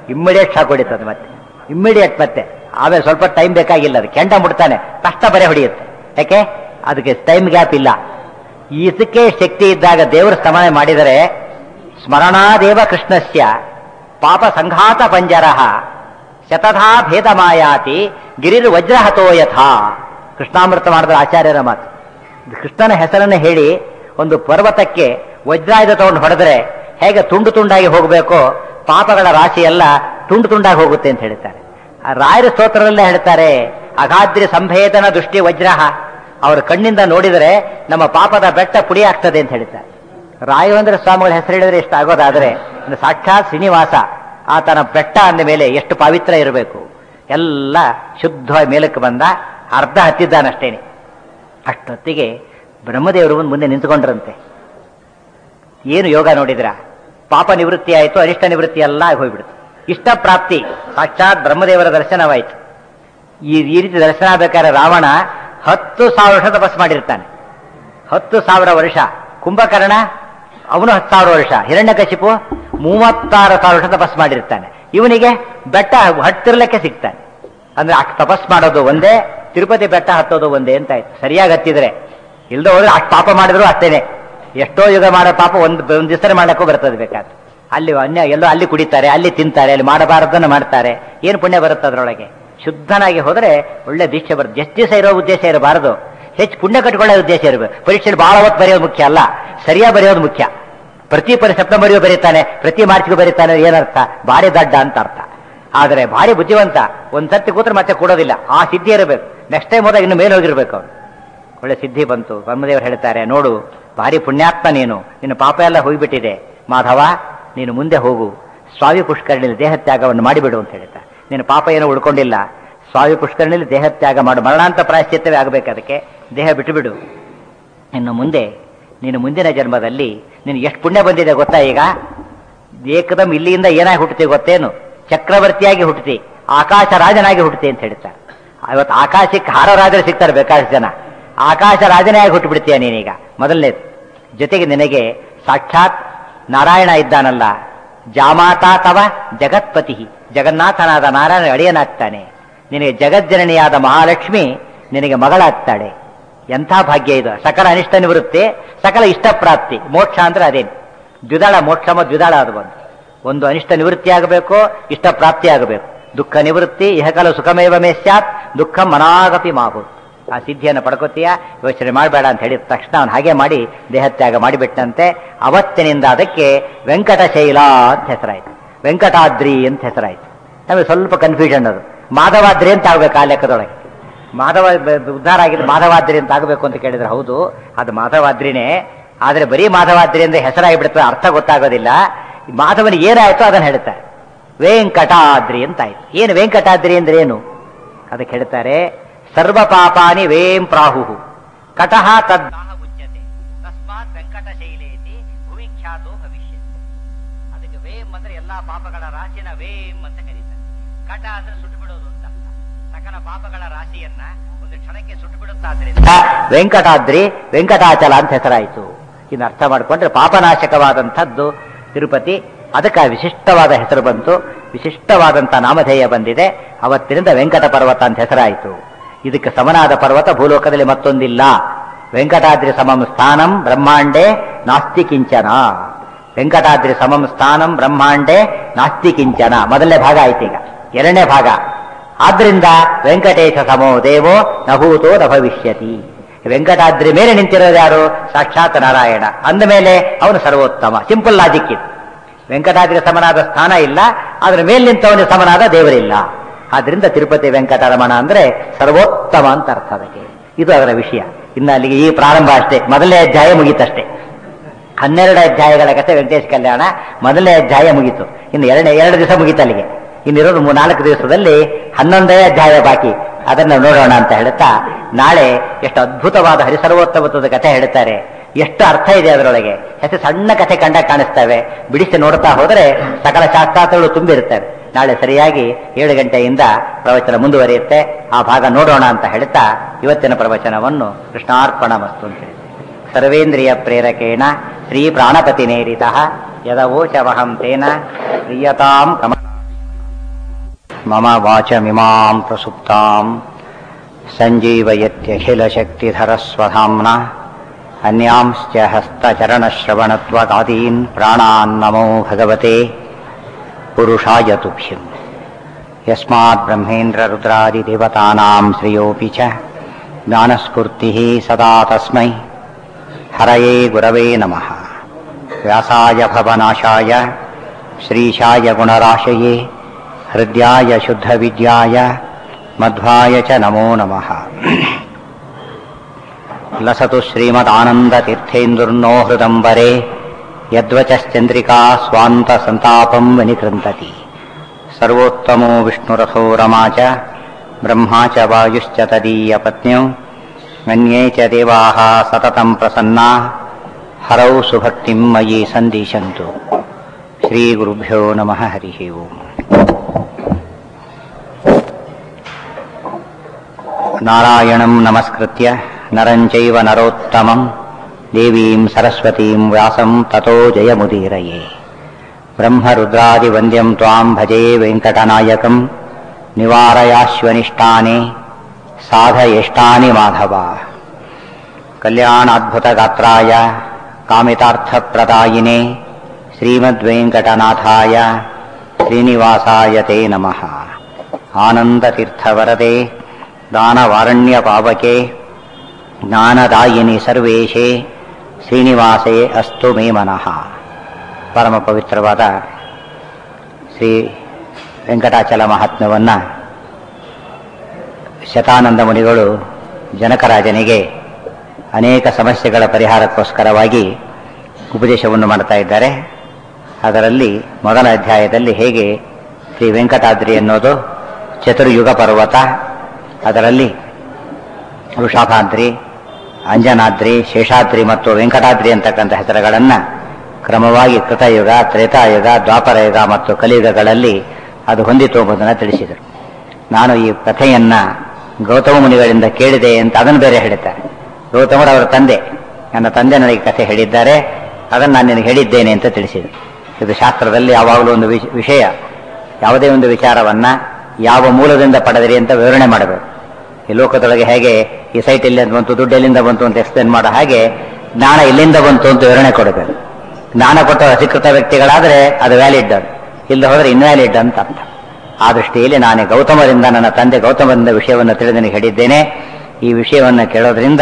Immediate shock ಹೊಡಿತದೆ ಮತ್ತೆ immediate ಮತ್ತೆ ಆಮೇಲೆ ಸ್ವಲ್ಪ ಟೈಮ್ ಬೇಕಾಗಿಲ್ಲ ಅದು ಕೆಂಡ ಮುಟ್ತಾನೆ ತಕ್ಷಣ ಬರೆ ಹೊಡೆಯುತ್ತೆ. ಯಾಕೆ ಅದಕ್ಕೆ ಟೈಮ್ ಗ್ಯಾಪ್ ಇಲ್ಲ. ಇದಕ್ಕೆ ಶಕ್ತಿ ಇದ್ದಾಗ ದೇವರು ಸ್ತಮನೆ ಮಾಡಿದರೆ ಸ್ಮರಣಾದೇವ ಕೃಷ್ಣಸ್ಯ ಪಾಪ ಸಂಘಾತ ಪಂಜರಃ ಶತಧಾ ಭೇದ ಮಾಯಾತಿ ಗಿರಿರ್ ವಜ್ರಹತೋ ಯಥಾ. ಕೃಷ್ಣಾಮೃತ ಮಾಡಿದ ಆಚಾರ್ಯರ ಮಾತು. ಕೃಷ್ಣನ ಹೆಸರನ್ನು ಹೇಳಿ ಒಂದು ಪರ್ವತಕ್ಕೆ ವಜ್ರಾಯುಧ ತಗೊಂಡು ಹೊಡೆದ್ರೆ ಹೇಗೆ ತುಂಡು ತುಂಡಾಗಿ ಹೋಗಬೇಕೋ ಪಾಪಗಳ ರಾಶಿ ಎಲ್ಲ ತುಂಡು ತುಂಡಾಗಿ ಹೋಗುತ್ತೆ ಅಂತ ಹೇಳ್ತಾರೆ. ಆ ರಾಯರ ಸ್ತೋತ್ರದಲ್ಲೇ ಹೇಳ್ತಾರೆ, ಅಗಾದ್ರಿ ಸಂಭೇದನ ದೃಷ್ಟಿ ವಜ್ರಹ. ಅವರ ಕಣ್ಣಿಂದ ನೋಡಿದರೆ ನಮ್ಮ ಪಾಪದ ಬೆಟ್ಟ ಪುಡಿ ಆಗ್ತದೆ ಅಂತ ಹೇಳ್ತಾರೆ. ರಾಘವೇಂದ್ರ ಸ್ವಾಮಿಗಳ ಹೆಸರು ಹೇಳಿದ್ರೆ ಎಷ್ಟು ಆಗೋದಾದ್ರೆ ಸಾಕ್ಷಾತ್ ಶ್ರೀನಿವಾಸ ಆತನ ಬೆಟ್ಟ ಅಂದ ಮೇಲೆ ಎಷ್ಟು ಪವಿತ್ರ ಇರಬೇಕು. ಎಲ್ಲ ಶುದ್ಧವಾಗಿ ಮೇಲಕ್ಕೆ ಬಂದ, ಅರ್ಧ ಹತ್ತಿದ್ದಾನಷ್ಟೇನೆ. ಅಷ್ಟೊತ್ತಿಗೆ ಬ್ರಹ್ಮದೇವರು ಮುಂದೆ ನಿಂತುಕೊಂಡ್ರಂತೆ. ಏನು ಯೋಗ ನೋಡಿದ್ರ, ಪಾಪ ನಿವೃತ್ತಿ ಆಯಿತು, ಅನಿಷ್ಟ ನಿವೃತ್ತಿ ಎಲ್ಲ ಹೋಗ್ಬಿಡ್ತು. ಇಷ್ಟ ಪ್ರಾಪ್ತಿ ಸಾಕ್ಷಾತ್ ಬ್ರಹ್ಮದೇವರ ದರ್ಶನವಾಯಿತು. ಈ ರೀತಿ ದರ್ಶನ ಬೇಕಾದ್ರೆ ರಾವಣ 10,000 ವರ್ಷ ತಪಸ್ ಮಾಡಿರ್ತಾನೆ. 10,000 ವರ್ಷ. ಕುಂಭಕರ್ಣ ಅವನು 10,000 ವರ್ಷ. ಹಿರಣ್ಯಕಶಿಪು 36,000 ವರ್ಷ ತಪಸ್ ಮಾಡಿರ್ತಾನೆ. ಇವನಿಗೆ ಬೆಟ್ಟ ಹತ್ತಿರಲಿಕ್ಕೆ ಸಿಗ್ತಾನೆ. ಅಂದ್ರೆ ತಪಸ್ ಮಾಡೋದು ಒಂದೇ, ತಿರುಪತಿ ಬೆಟ್ಟ ಹತ್ತೋದು ಒಂದೇ ಅಂತ ಆಯ್ತು. ಸರಿಯಾಗಿ ಹತ್ತಿದ್ರೆ, ಇಲ್ದ ಹೋದ್ರೆ ಅಷ್ಟು ಪಾಪ ಮಾಡಿದ್ರು ಅಷ್ಟೇನೆ. ಎಷ್ಟೋ ಯುಗ ಮಾಡೋ ಪಾಪ ಒಂದು ದಿವಸ ಮಾಡಕ್ಕೂ ಬರ್ತದೆ ಬೇಕಾದ್ರೆ. ಅಲ್ಲಿ ಎಲ್ಲೋ ಅಲ್ಲಿ ಕುಡಿತಾರೆ, ಅಲ್ಲಿ ತಿಂತಾರೆ, ಅಲ್ಲಿ ಮಾಡಬಾರದನ್ನು ಮಾಡ್ತಾರೆ. ಏನು ಪುಣ್ಯ ಬರುತ್ತೆ ಅದರೊಳಗೆ? ಶುದ್ಧನಾಗಿ ಹೋದ್ರೆ ಒಳ್ಳೆ ದೀಕ್ಷೆ ಬರುತ್ತೆ. ಎಷ್ಟು ದಿವಸ ಇರೋ ಉದ್ದೇಶ ಇರಬಾರದು, ಹೆಚ್ಚು ಪುಣ್ಯ ಕಟ್ಕೊಳ್ಳೋ ಉದ್ದೇಶ ಇರಬೇಕು. ಪರೀಕ್ಷೆಯಲ್ಲಿ ಬಹಳ ಹೊತ್ತು ಬರೆಯೋದು ಮುಖ್ಯ ಅಲ್ಲ, ಸರಿಯಾಗಿ ಬರೆಯೋದು ಮುಖ್ಯ. ಪ್ರತಿ ಸೆಪ್ಟೆಂಬರ್ಗೂ ಬರೀತಾನೆ, ಪ್ರತಿ ಮಾರ್ಚ್ಗೂ ಬರೀತಾನೆ, ಏನರ್ಥ? ಭಾರಿ ದಡ್ಡ ಅಂತ ಅರ್ಥ. ಆದರೆ ಭಾರಿ ಬುದ್ಧಿವಂತ. ಒಂದ್ ಸರ್ತಿ ಕೂತ್ರೆ ಮತ್ತೆ ಕೊಡೋದಿಲ್ಲ, ಆ ಸಿದ್ಧಿ ಇರಬೇಕು. ನೆಕ್ಸ್ಟ್ ಟೈಮ್ ಹೋದಾಗ ಇನ್ನು ಮೇಲೆ ಹೋಗಿರ್ಬೇಕು ಅವನು. ಒಳ್ಳೆ ಸಿದ್ಧಿ ಬಂತು. ಬ್ರಹ್ಮದೇವರು ಹೇಳ್ತಾರೆ, ನೋಡು ಭಾರಿ ಪುಣ್ಯಾತ್ಮ ನೀನು, ನಿನ್ನ ಪಾಪ ಎಲ್ಲ ಹೋಗ್ಬಿಟ್ಟಿದೆ. ಮಾಧವ ನೀನು ಮುಂದೆ ಹೋಗು, ಸ್ವಾಮಿ ಪುಷ್ಕರಣಿಯಲ್ಲಿ ದೇಹತ್ಯಾಗವನ್ನು ಮಾಡಿಬಿಡು ಅಂತ ಹೇಳ್ತಾರೆ. ನಿನ್ನ ಪಾಪ ಏನೋ ಉಳ್ಕೊಂಡಿಲ್ಲ, ಸ್ವಾಮಿ ಪುಷ್ಕರಣಿಯಲ್ಲಿ ದೇಹತ್ಯಾಗ ಮಾಡು. ಮರಣಾಂತ ಪ್ರಾಯಶ್ಚಿತ್ತವೇ ಆಗಬೇಕು. ಅದಕ್ಕೆ ದೇಹ ಬಿಟ್ಟುಬಿಡು. ಇನ್ನು ಮುಂದೆ ನೀನು ಮುಂದಿನ ಜನ್ಮದಲ್ಲಿ ನೀನು ಎಷ್ಟು ಪುಣ್ಯ ಬಂದಿದೆ ಗೊತ್ತಾ? ಈಗ ಏಕದಮ್ ಇಲ್ಲಿಂದ ಏನಾಗಿ ಹುಟ್ಟುತ್ತಿ ಗೊತ್ತೇನು? ಚಕ್ರವರ್ತಿಯಾಗಿ ಹುಟ್ಟುತ್ತಿ, ಆಕಾಶ ರಾಜನಾಗಿ ಹುಟ್ಟುತ್ತಿ ಅಂತ ಹೇಳ್ತಾರೆ. ಇವತ್ತು ಆಕಾಶಕ್ಕೆ ಹಾರರಾಜರು ಸಿಗ್ತಾರೆ ಬೇಕಾದಷ್ಟು ಜನ. ಆಕಾಶ ರಾಜನೇ ಆಗಿ ಹುಟ್ಟು ಬಿಡ್ತೀಯ ನೀನೀಗ ಮೊದಲನೇದು. ಜೊತೆಗೆ ನಿನಗೆ ಸಾಕ್ಷಾತ್ ನಾರಾಯಣ ಇದ್ದಾನಲ್ಲ, ಜಾಮಾತಾ ತವ ಜಗತ್ಪತಿ, ಜಗನ್ನಾಥನಾದ ನಾರಾಯಣ ಅಡಿಯನಾಗ್ತಾನೆ. ನಿನಗೆ ಜಗಜ್ಜನನಿಯಾದ ಮಹಾಲಕ್ಷ್ಮಿ ನಿನಗೆ ಮಗಳಾಗ್ತಾಳೆ. ಎಂಥ ಭಾಗ್ಯ ಇದು! ಸಕಲ ಅನಿಷ್ಟ ನಿವೃತ್ತಿ, ಸಕಲ ಇಷ್ಟ ಪ್ರಾಪ್ತಿ. ಮೋಕ್ಷ ಅಂದ್ರೆ ಅದೇನು? ದ್ವಿದಳ ಮೋಕ್ಷ, ದ್ವಿದಳ ಅದು ಒಂದು ಅನಿಷ್ಟ ನಿವೃತ್ತಿ ಆಗಬೇಕು, ಇಷ್ಟ ಪ್ರಾಪ್ತಿ ಆಗಬೇಕು. ದುಃಖ ನಿವೃತ್ತಿ ಇಹಕಲ ಸುಖಮೇವ ಮೇ ಸ್ಯಾತ್ ದುಃಖ ಮನಾಗಪಿ ಮಾಭೂತ್. ಆ ಸಿದ್ಧಿಯನ್ನು ಪಡ್ಕೋತೀಯ, ಯೋಚನೆ ಮಾಡಬೇಡ ಅಂತ ಹೇಳಿದ ತಕ್ಷಣ ಅವನು ಹಾಗೆ ಮಾಡಿ ದೇಹತ್ಯಾಗ ಮಾಡಿಬಿಟ್ಟಂತೆ. ಅವತ್ತಿನಿಂದ ಅದಕ್ಕೆ ವೆಂಕಟಶೈಲ ಅಂತ ಹೆಸರಾಯಿತು, ವೆಂಕಟಾದ್ರಿ ಅಂತ ಹೆಸರಾಯಿತು. ನಮಗೆ ಸ್ವಲ್ಪ ಕನ್ಫ್ಯೂಷನ್ ಅದು. ಮಾಧವಾದ್ರಿ ಅಂತ ಆಗ್ಬೇಕು ಆ ಲೆಕ್ಕದೊಳಗೆ. ಮಾಧವ ಉದ್ಧಾರ ಆಗಿದ್ದು ಮಾಧವಾದ್ರಿ ಅಂತ ಆಗಬೇಕು ಅಂತ ಕೇಳಿದ್ರೆ ಹೌದು, ಅದು ಮಾಧವಾದ್ರಿನೇ. ಆದರೆ ಬರೀ ಮಾಧವಾದ್ರಿ ಅಂದ್ರೆ ಹೆಸರಾಗಿಬಿಡ್ತದೆ, ಅರ್ಥ ಗೊತ್ತಾಗೋದಿಲ್ಲ. ಮಾಧವನಿಗೆ ಏನಾಯ್ತು ಅದನ್ನು ಹೇಳ್ತಾರೆ. ವೆಂಕಟಾದ್ರಿ ಅಂತ ಆಯ್ತು. ಏನು ವೆಂಕಟಾದ್ರಿ ಅಂದ್ರೆ ಏನು? ಅದಕ್ಕೆ ಹೇಳ್ತಾರೆ, ಸರ್ವ ಪಾಪಾನಿ ವೇಂ ಪ್ರಾಹು ಕಟಃ ತದ್ದಾಹ ಉಚ್ಯತೆ ತಸ್ಮಾತ್ ವೆಂಕಟಶೈಲೇತಿ ಭುವಿಖ್ಯಾತೋ ಭವಿಷ್ಯ. ಅದಕ್ಕೆ ವೇಂ ಅಂದ್ರೆ ಎಲ್ಲಾ ಪಾಪಗಳ ರಾಶಿನ ವೇಂ ಅಂತ ಕರೀತಾರೆ. ಕಟ ಅಂದ್ರೆ ಸುಟ್ಟು ಬಿಡೋದು ಅಂತ. ಸಕಲ ಪಾಪಗಳ ರಾಶಿಯನ್ನ ಒಂದು ಕ್ಷಣಕ್ಕೆ ಸುಟ್ಟು ಬಿಡುತ್ತಾದ್ರಿಂದ ವೆಂಕಟಾದ್ರಿ, ವೆಂಕಟಾಚಲ ಅಂತ ಹೆಸರಾಯಿತು. ಇನ್ನು ಅರ್ಥ ಮಾಡಿಕೊಂಡ್ರೆ ಪಾಪನಾಶಕವಾದಂಥದ್ದು ತಿರುಪತಿ. ಅದಕ್ಕೆ ವಿಶಿಷ್ಟವಾದ ಹೆಸರು ಬಂತು, ವಿಶಿಷ್ಟವಾದಂಥ ನಾಮಧೇಯ ಬಂದಿದೆ. ಅವತ್ತಿನಿಂದ ವೆಂಕಟ ಪರ್ವತ ಅಂತ ಹೆಸರಾಯಿತು. ಇದಕ್ಕೆ ಸಮನಾದ ಪರ್ವತ ಭೂಲೋಕದಲ್ಲಿ ಮತ್ತೊಂದಿಲ್ಲ. ವೆಂಕಟಾದ್ರಿ ಸಮಂ ಸ್ಥಾನಂ ಬ್ರಹ್ಮಾಂಡೇ ನಾಸ್ತಿ ಕಿಂಚನ. ವೆಂಕಟಾದ್ರಿ ಸಮಂ ಸ್ಥಾನಂ ಬ್ರಹ್ಮಾಂಡೇ ನಾಸ್ತಿ ಕಿಂಚನ ಮೊದಲನೇ ಭಾಗ ಆಯ್ತು. ಈಗ ಎರಡನೇ ಭಾಗ. ಆದ್ರಿಂದ ವೆಂಕಟೇಶ ಸಮೋ ದೇವೋ ನಭೂತೋ ನ ಭವಿಷ್ಯತಿ. ವೆಂಕಟಾದ್ರಿ ಮೇಲೆ ನಿಂತಿರೋದು ಯಾರು? ಸಾಕ್ಷಾತ್ ನಾರಾಯಣ. ಅಂದ ಮೇಲೆ ಅವನು ಸರ್ವೋತ್ತಮ. ಸಿಂಪಲ್ ಲಾಜಿಕ್ ಇದು. ವೆಂಕಟಾದ್ರಿ ಸಮನಾದ ಸ್ಥಾನ ಇಲ್ಲ, ಆದ್ರೆ ಮೇಲೆ ನಿಂತವನಿಗೆ ಸಮನಾದ ದೇವರಿಲ್ಲ. ಆದ್ರಿಂದ ತಿರುಪತಿ ವೆಂಕಟರಮಣ ಅಂದ್ರೆ ಸರ್ವೋತ್ತಮ ಅಂತ ಅರ್ಥ ಅದಕ್ಕೆ. ಇದು ಅದರ ವಿಷಯ. ಇನ್ನು ಅಲ್ಲಿಗೆ ಈ ಪ್ರಾರಂಭ ಅಷ್ಟೇ, ಮೊದಲನೇ ಅಧ್ಯಾಯ ಮುಗೀತಷ್ಟೇ. 12 ಅಧ್ಯಾಯಗಳ ಕಥೆ ವೆಂಕಟೇಶ ಕಲ್ಯಾಣ. ಮೊದಲನೇ ಅಧ್ಯಾಯ ಮುಗೀತು. ಇನ್ನು 2 ದಿವಸ ಮುಗೀತು ಅಲ್ಲಿಗೆ. ಇನ್ನಿರೋದು 4 ದಿವಸದಲ್ಲಿ 11ನೇ ಅಧ್ಯಾಯ ಬಾಕಿ. ಅದನ್ನು ನೋಡೋಣ ಅಂತ ಹೇಳುತ್ತಾ, ನಾಳೆ ಎಷ್ಟು ಅದ್ಭುತವಾದ ಹರಿಸರ್ವೋತ್ತಮತ್ವದ ಕಥೆ ಹೇಳ್ತಾರೆ. ಎಷ್ಟು ಅರ್ಥ ಇದೆ ಅದರೊಳಗೆ. ಎಷ್ಟು ಸಣ್ಣ ಕಥೆ ಕಂಡಾಗ ಕಾಣಿಸ್ತವೆ. ಬಿಡಿಸಿ ನೋಡ್ತಾ ಹೋದರೆ ಸಕಲ ಶಾಸ್ತ್ರಾರ್ಥಗಳು ತುಂಬಿರುತ್ತವೆ. ನಾಳೆ ಸರಿಯಾಗಿ 7 ಗಂಟೆಯಿಂದ ಪ್ರವಚನ ಮುಂದುವರಿಯುತ್ತೆ. ಆ ಭಾಗ ನೋಡೋಣ ಅಂತ ಹೇಳ್ತಾ ಇವತ್ತಿನ ಪ್ರವಚನವನ್ನು ಕೃಷ್ಣಾರ್ಪಣಮಸ್ತು ಅಂತ ಹೇಳಿ, ಸರ್ವೇಂದ್ರಿಯ ಪ್ರೇರಕೇಣ ಶ್ರೀ ಪ್ರಾಣಪತಿ ನೇರಿತಃ ಯದವೋಚವಹಂ ತೇನ ಪ್ರಿಯತಾಂ ಕಮ ಮಮ ವಾಚಮಿಮಾಂ ಪ್ರಸುಪ್ತಾಂ ಸಂಜೀವಯತ್ಯಖಿಲಶಕ್ತಿಧರಸ್ವಧಾಮ್ನ ಅನ್ಯಾಂಶ್ಚ ಹಸ್ತಚರಣಶ್ರವಣತ್ವಗಾದೀನ್ ಪ್ರಾಣಾನ್ ನಮೋ ಭಗವತೆ ಪುರುಷಾಯ ತುಭ್ಯಂ. ಯಸ್ಮಾತ್ ಬ್ರಹ್ಮೇಂದ್ರ ರುದ್ರಾದಿದೇವತಾನಾಂ ಶ್ರೇಯೋಪಿ ಚ ಜ್ಞಾನಸ್ಫೂರ್ತಿಃ ಸದಾ ತಸ್ಮೈ ಹರಯೇ ಗುರವೇ ನಮಃ. ವ್ಯಾಸಾಯ ಭವನಾಶಾಯ ಶ್ರೀಶಾಯ ಗುಣರಾಶಯೇ ಹೃದ್ಯಾಯ ಶುದ್ಧವಿದ್ಯಾಯ ಮಧ್ವಾಯ ಚ ನಮೋ ನಮಃ. ಲಸತು ಶ್ರೀಮದಾನಂದತೀರ್ಥೇಂದುರ್ನೋ ಹೃದಂಬರೆ ಯದ್ವಚಶ್ಚಂದ್ರಿಕಾ ಸ್ವಾಂತ ಸಂತಾಪಂ ವಿನಿಕೃಂತತಿ. ಸರ್ವೋತ್ತಮೋ ವಿಷ್ಣುರಥೋ ರಮಾ ಚ ಬ್ರಹ್ಮಾ ಚ ವಾಯುಶ್ಚ ತದೀಯ ಪತ್ನ್ಯೌ ಅನ್ಯೇ ಚ ದೇವಾಃ ಸತತಂ ಪ್ರಸನ್ನಾ ಹರೌ ಸುಭಕ್ತಿಂ ಮಯಿ ಸಂದಿಶಂತು. ಶ್ರೀ ಗುರುಭ್ಯೋ ನಮಃ. ಹರಿ ಓಂ. ನಾರಾಯಣಂ ನಮಸ್ಕೃತ್ಯ ನರಂ ಚೈವ ನರೋತ್ತಮಂ ದೇವೀಂ ಸರಸ್ವತೀಂ ವ್ಯಾಸಂ ತತೋ ಜಯಮುದೀರಯೇ. ಬ್ರಹ್ಮರುದ್ರಾದಿವಂದ್ಯಂ ತ್ವಾಂ ಭಜೇ ವೆಂಕಟನಾಯಕಂ ನಿವಾರಯಾಶ್ವನಿಷ್ಟಾನಿ ಸಾಧಯೇಷ್ಟಾನಿ ಮಾಧವ. ಕಲ್ಯಾಣಾದ್ಭುತಗಾತ್ರಾಯ ಕಾಮಿತಾರ್ಥಪ್ರದಾಯಿನೇ ಶ್ರೀಮದ್ವೆಂಕಟನಾಥಾಯ ಶ್ರೀನಿವಾಸಾಯ ತೇ ನಮಃ. ಆನಂದತೀರ್ಥವರದೆ ದಾನವಾರಣ್ಯಪಾವಕೆ ಜ್ಞಾನದಾಯಿನಿ ಸರ್ವೇಶೇ ಶ್ರೀನಿವಾಸೇ ಅಸ್ತು ಮೇ ಮನಃ. ಪರಮ ಪವಿತ್ರವಾದ ಶ್ರೀ ವೆಂಕಟಾಚಲ ಮಹಾತ್ಮ್ಯವನ್ನು ಶತಾನಂದ ಮುನಿಗಳು ಜನಕರಾಜನಿಗೆ ಅನೇಕ ಸಮಸ್ಯೆಗಳ ಪರಿಹಾರಕ್ಕೋಸ್ಕರವಾಗಿ ಉಪದೇಶವನ್ನು ಮಾಡ್ತಾ ಇದ್ದಾರೆ. ಅದರಲ್ಲಿ ಮೊದಲ ಅಧ್ಯಾಯದಲ್ಲಿ ಹೇಗೆ ಶ್ರೀ ವೆಂಕಟಾದ್ರಿ ಅನ್ನೋದು ಚತುರ್ಯುಗ ಪರ್ವತ, ಅದರಲ್ಲಿ ವೃಷಭಾದ್ರಿ, ಅಂಜನಾದ್ರಿ, ಶೇಷಾದ್ರಿ ಮತ್ತು ವೆಂಕಟಾದ್ರಿ ಅಂತಕ್ಕಂಥ ಹೆಸರುಗಳನ್ನು ಕ್ರಮವಾಗಿ ಕೃತಯುಗ, ತ್ರೇತಾಯುಗ, ದ್ವಾಪರಯುಗ ಮತ್ತು ಕಲಿಯುಗಗಳಲ್ಲಿ ಅದು ಹೊಂದಿತು ಎಂಬುದನ್ನು ತಿಳಿಸಿದರು. ನಾನು ಈ ಕಥೆಯನ್ನು ಗೌತಮ ಮುನಿಗಳಿಂದ ಕೇಳಿದೆ ಅಂತ ಅದನ್ನು ಬೇರೆ ಹೇಳಿದ್ದಾರೆ. ಗೌತಮರು ಅವರ ತಂದೆ, ನನ್ನ ತಂದೆ ನನಗೆ ಕಥೆ ಹೇಳಿದ್ದಾರೆ, ಅದನ್ನು ನಾನು ನಿನಗೆ ಹೇಳಿದ್ದೇನೆ ಅಂತ ತಿಳಿಸಿದರು. ಇದು ಶಾಸ್ತ್ರದಲ್ಲಿ ಯಾವಾಗಲೂ ಒಂದು ವಿಷಯ, ಯಾವುದೇ ಒಂದು ವಿಚಾರವನ್ನು ಯಾವ ಮೂಲದಿಂದ ಪಡೆದಿರಿ ಅಂತ ವಿವರಣೆ ಮಾಡಬೇಕು. ಈ ಲೋಕದೊಳಗೆ ಹೇಗೆ ಈ ಸೈಟ್ ಎಲ್ಲಿಂದ ಬಂತು, ದುಡ್ಡು ಎಲ್ಲಿಂದ ಬಂತು ಅಂತ ಎಕ್ಸ್ಪ್ಲೇನ್ ಮಾಡೋ ಹಾಗೆ ಜ್ಞಾನ ಎಲ್ಲಿಂದ ಬಂತು ಅಂತ ವಿವರಣೆ ಕೊಡಬೇಕು. ಜ್ಞಾನ ಕೊಟ್ಟ ಅಧಿಕೃತ ವ್ಯಕ್ತಿಗಳಾದರೆ ಅದು ವ್ಯಾಲಿಡ್, ಅದು ಇಲ್ಲ ಹೋದರೆ ಇನ್ವ್ಯಾಲಿಡ್ ಅಂತ ಅರ್ಥ. ಆ ದೃಷ್ಟಿಯಲ್ಲಿ ನಾನು ಗೌತಮರಿಂದ, ನನ್ನ ತಂದೆ ಗೌತಮರಿಂದ ವಿಷಯವನ್ನು ತಿಳಿದು ನನಗೆ ಹೇಳಿದ್ದೇನೆ. ಈ ವಿಷಯವನ್ನು ಕೇಳೋದ್ರಿಂದ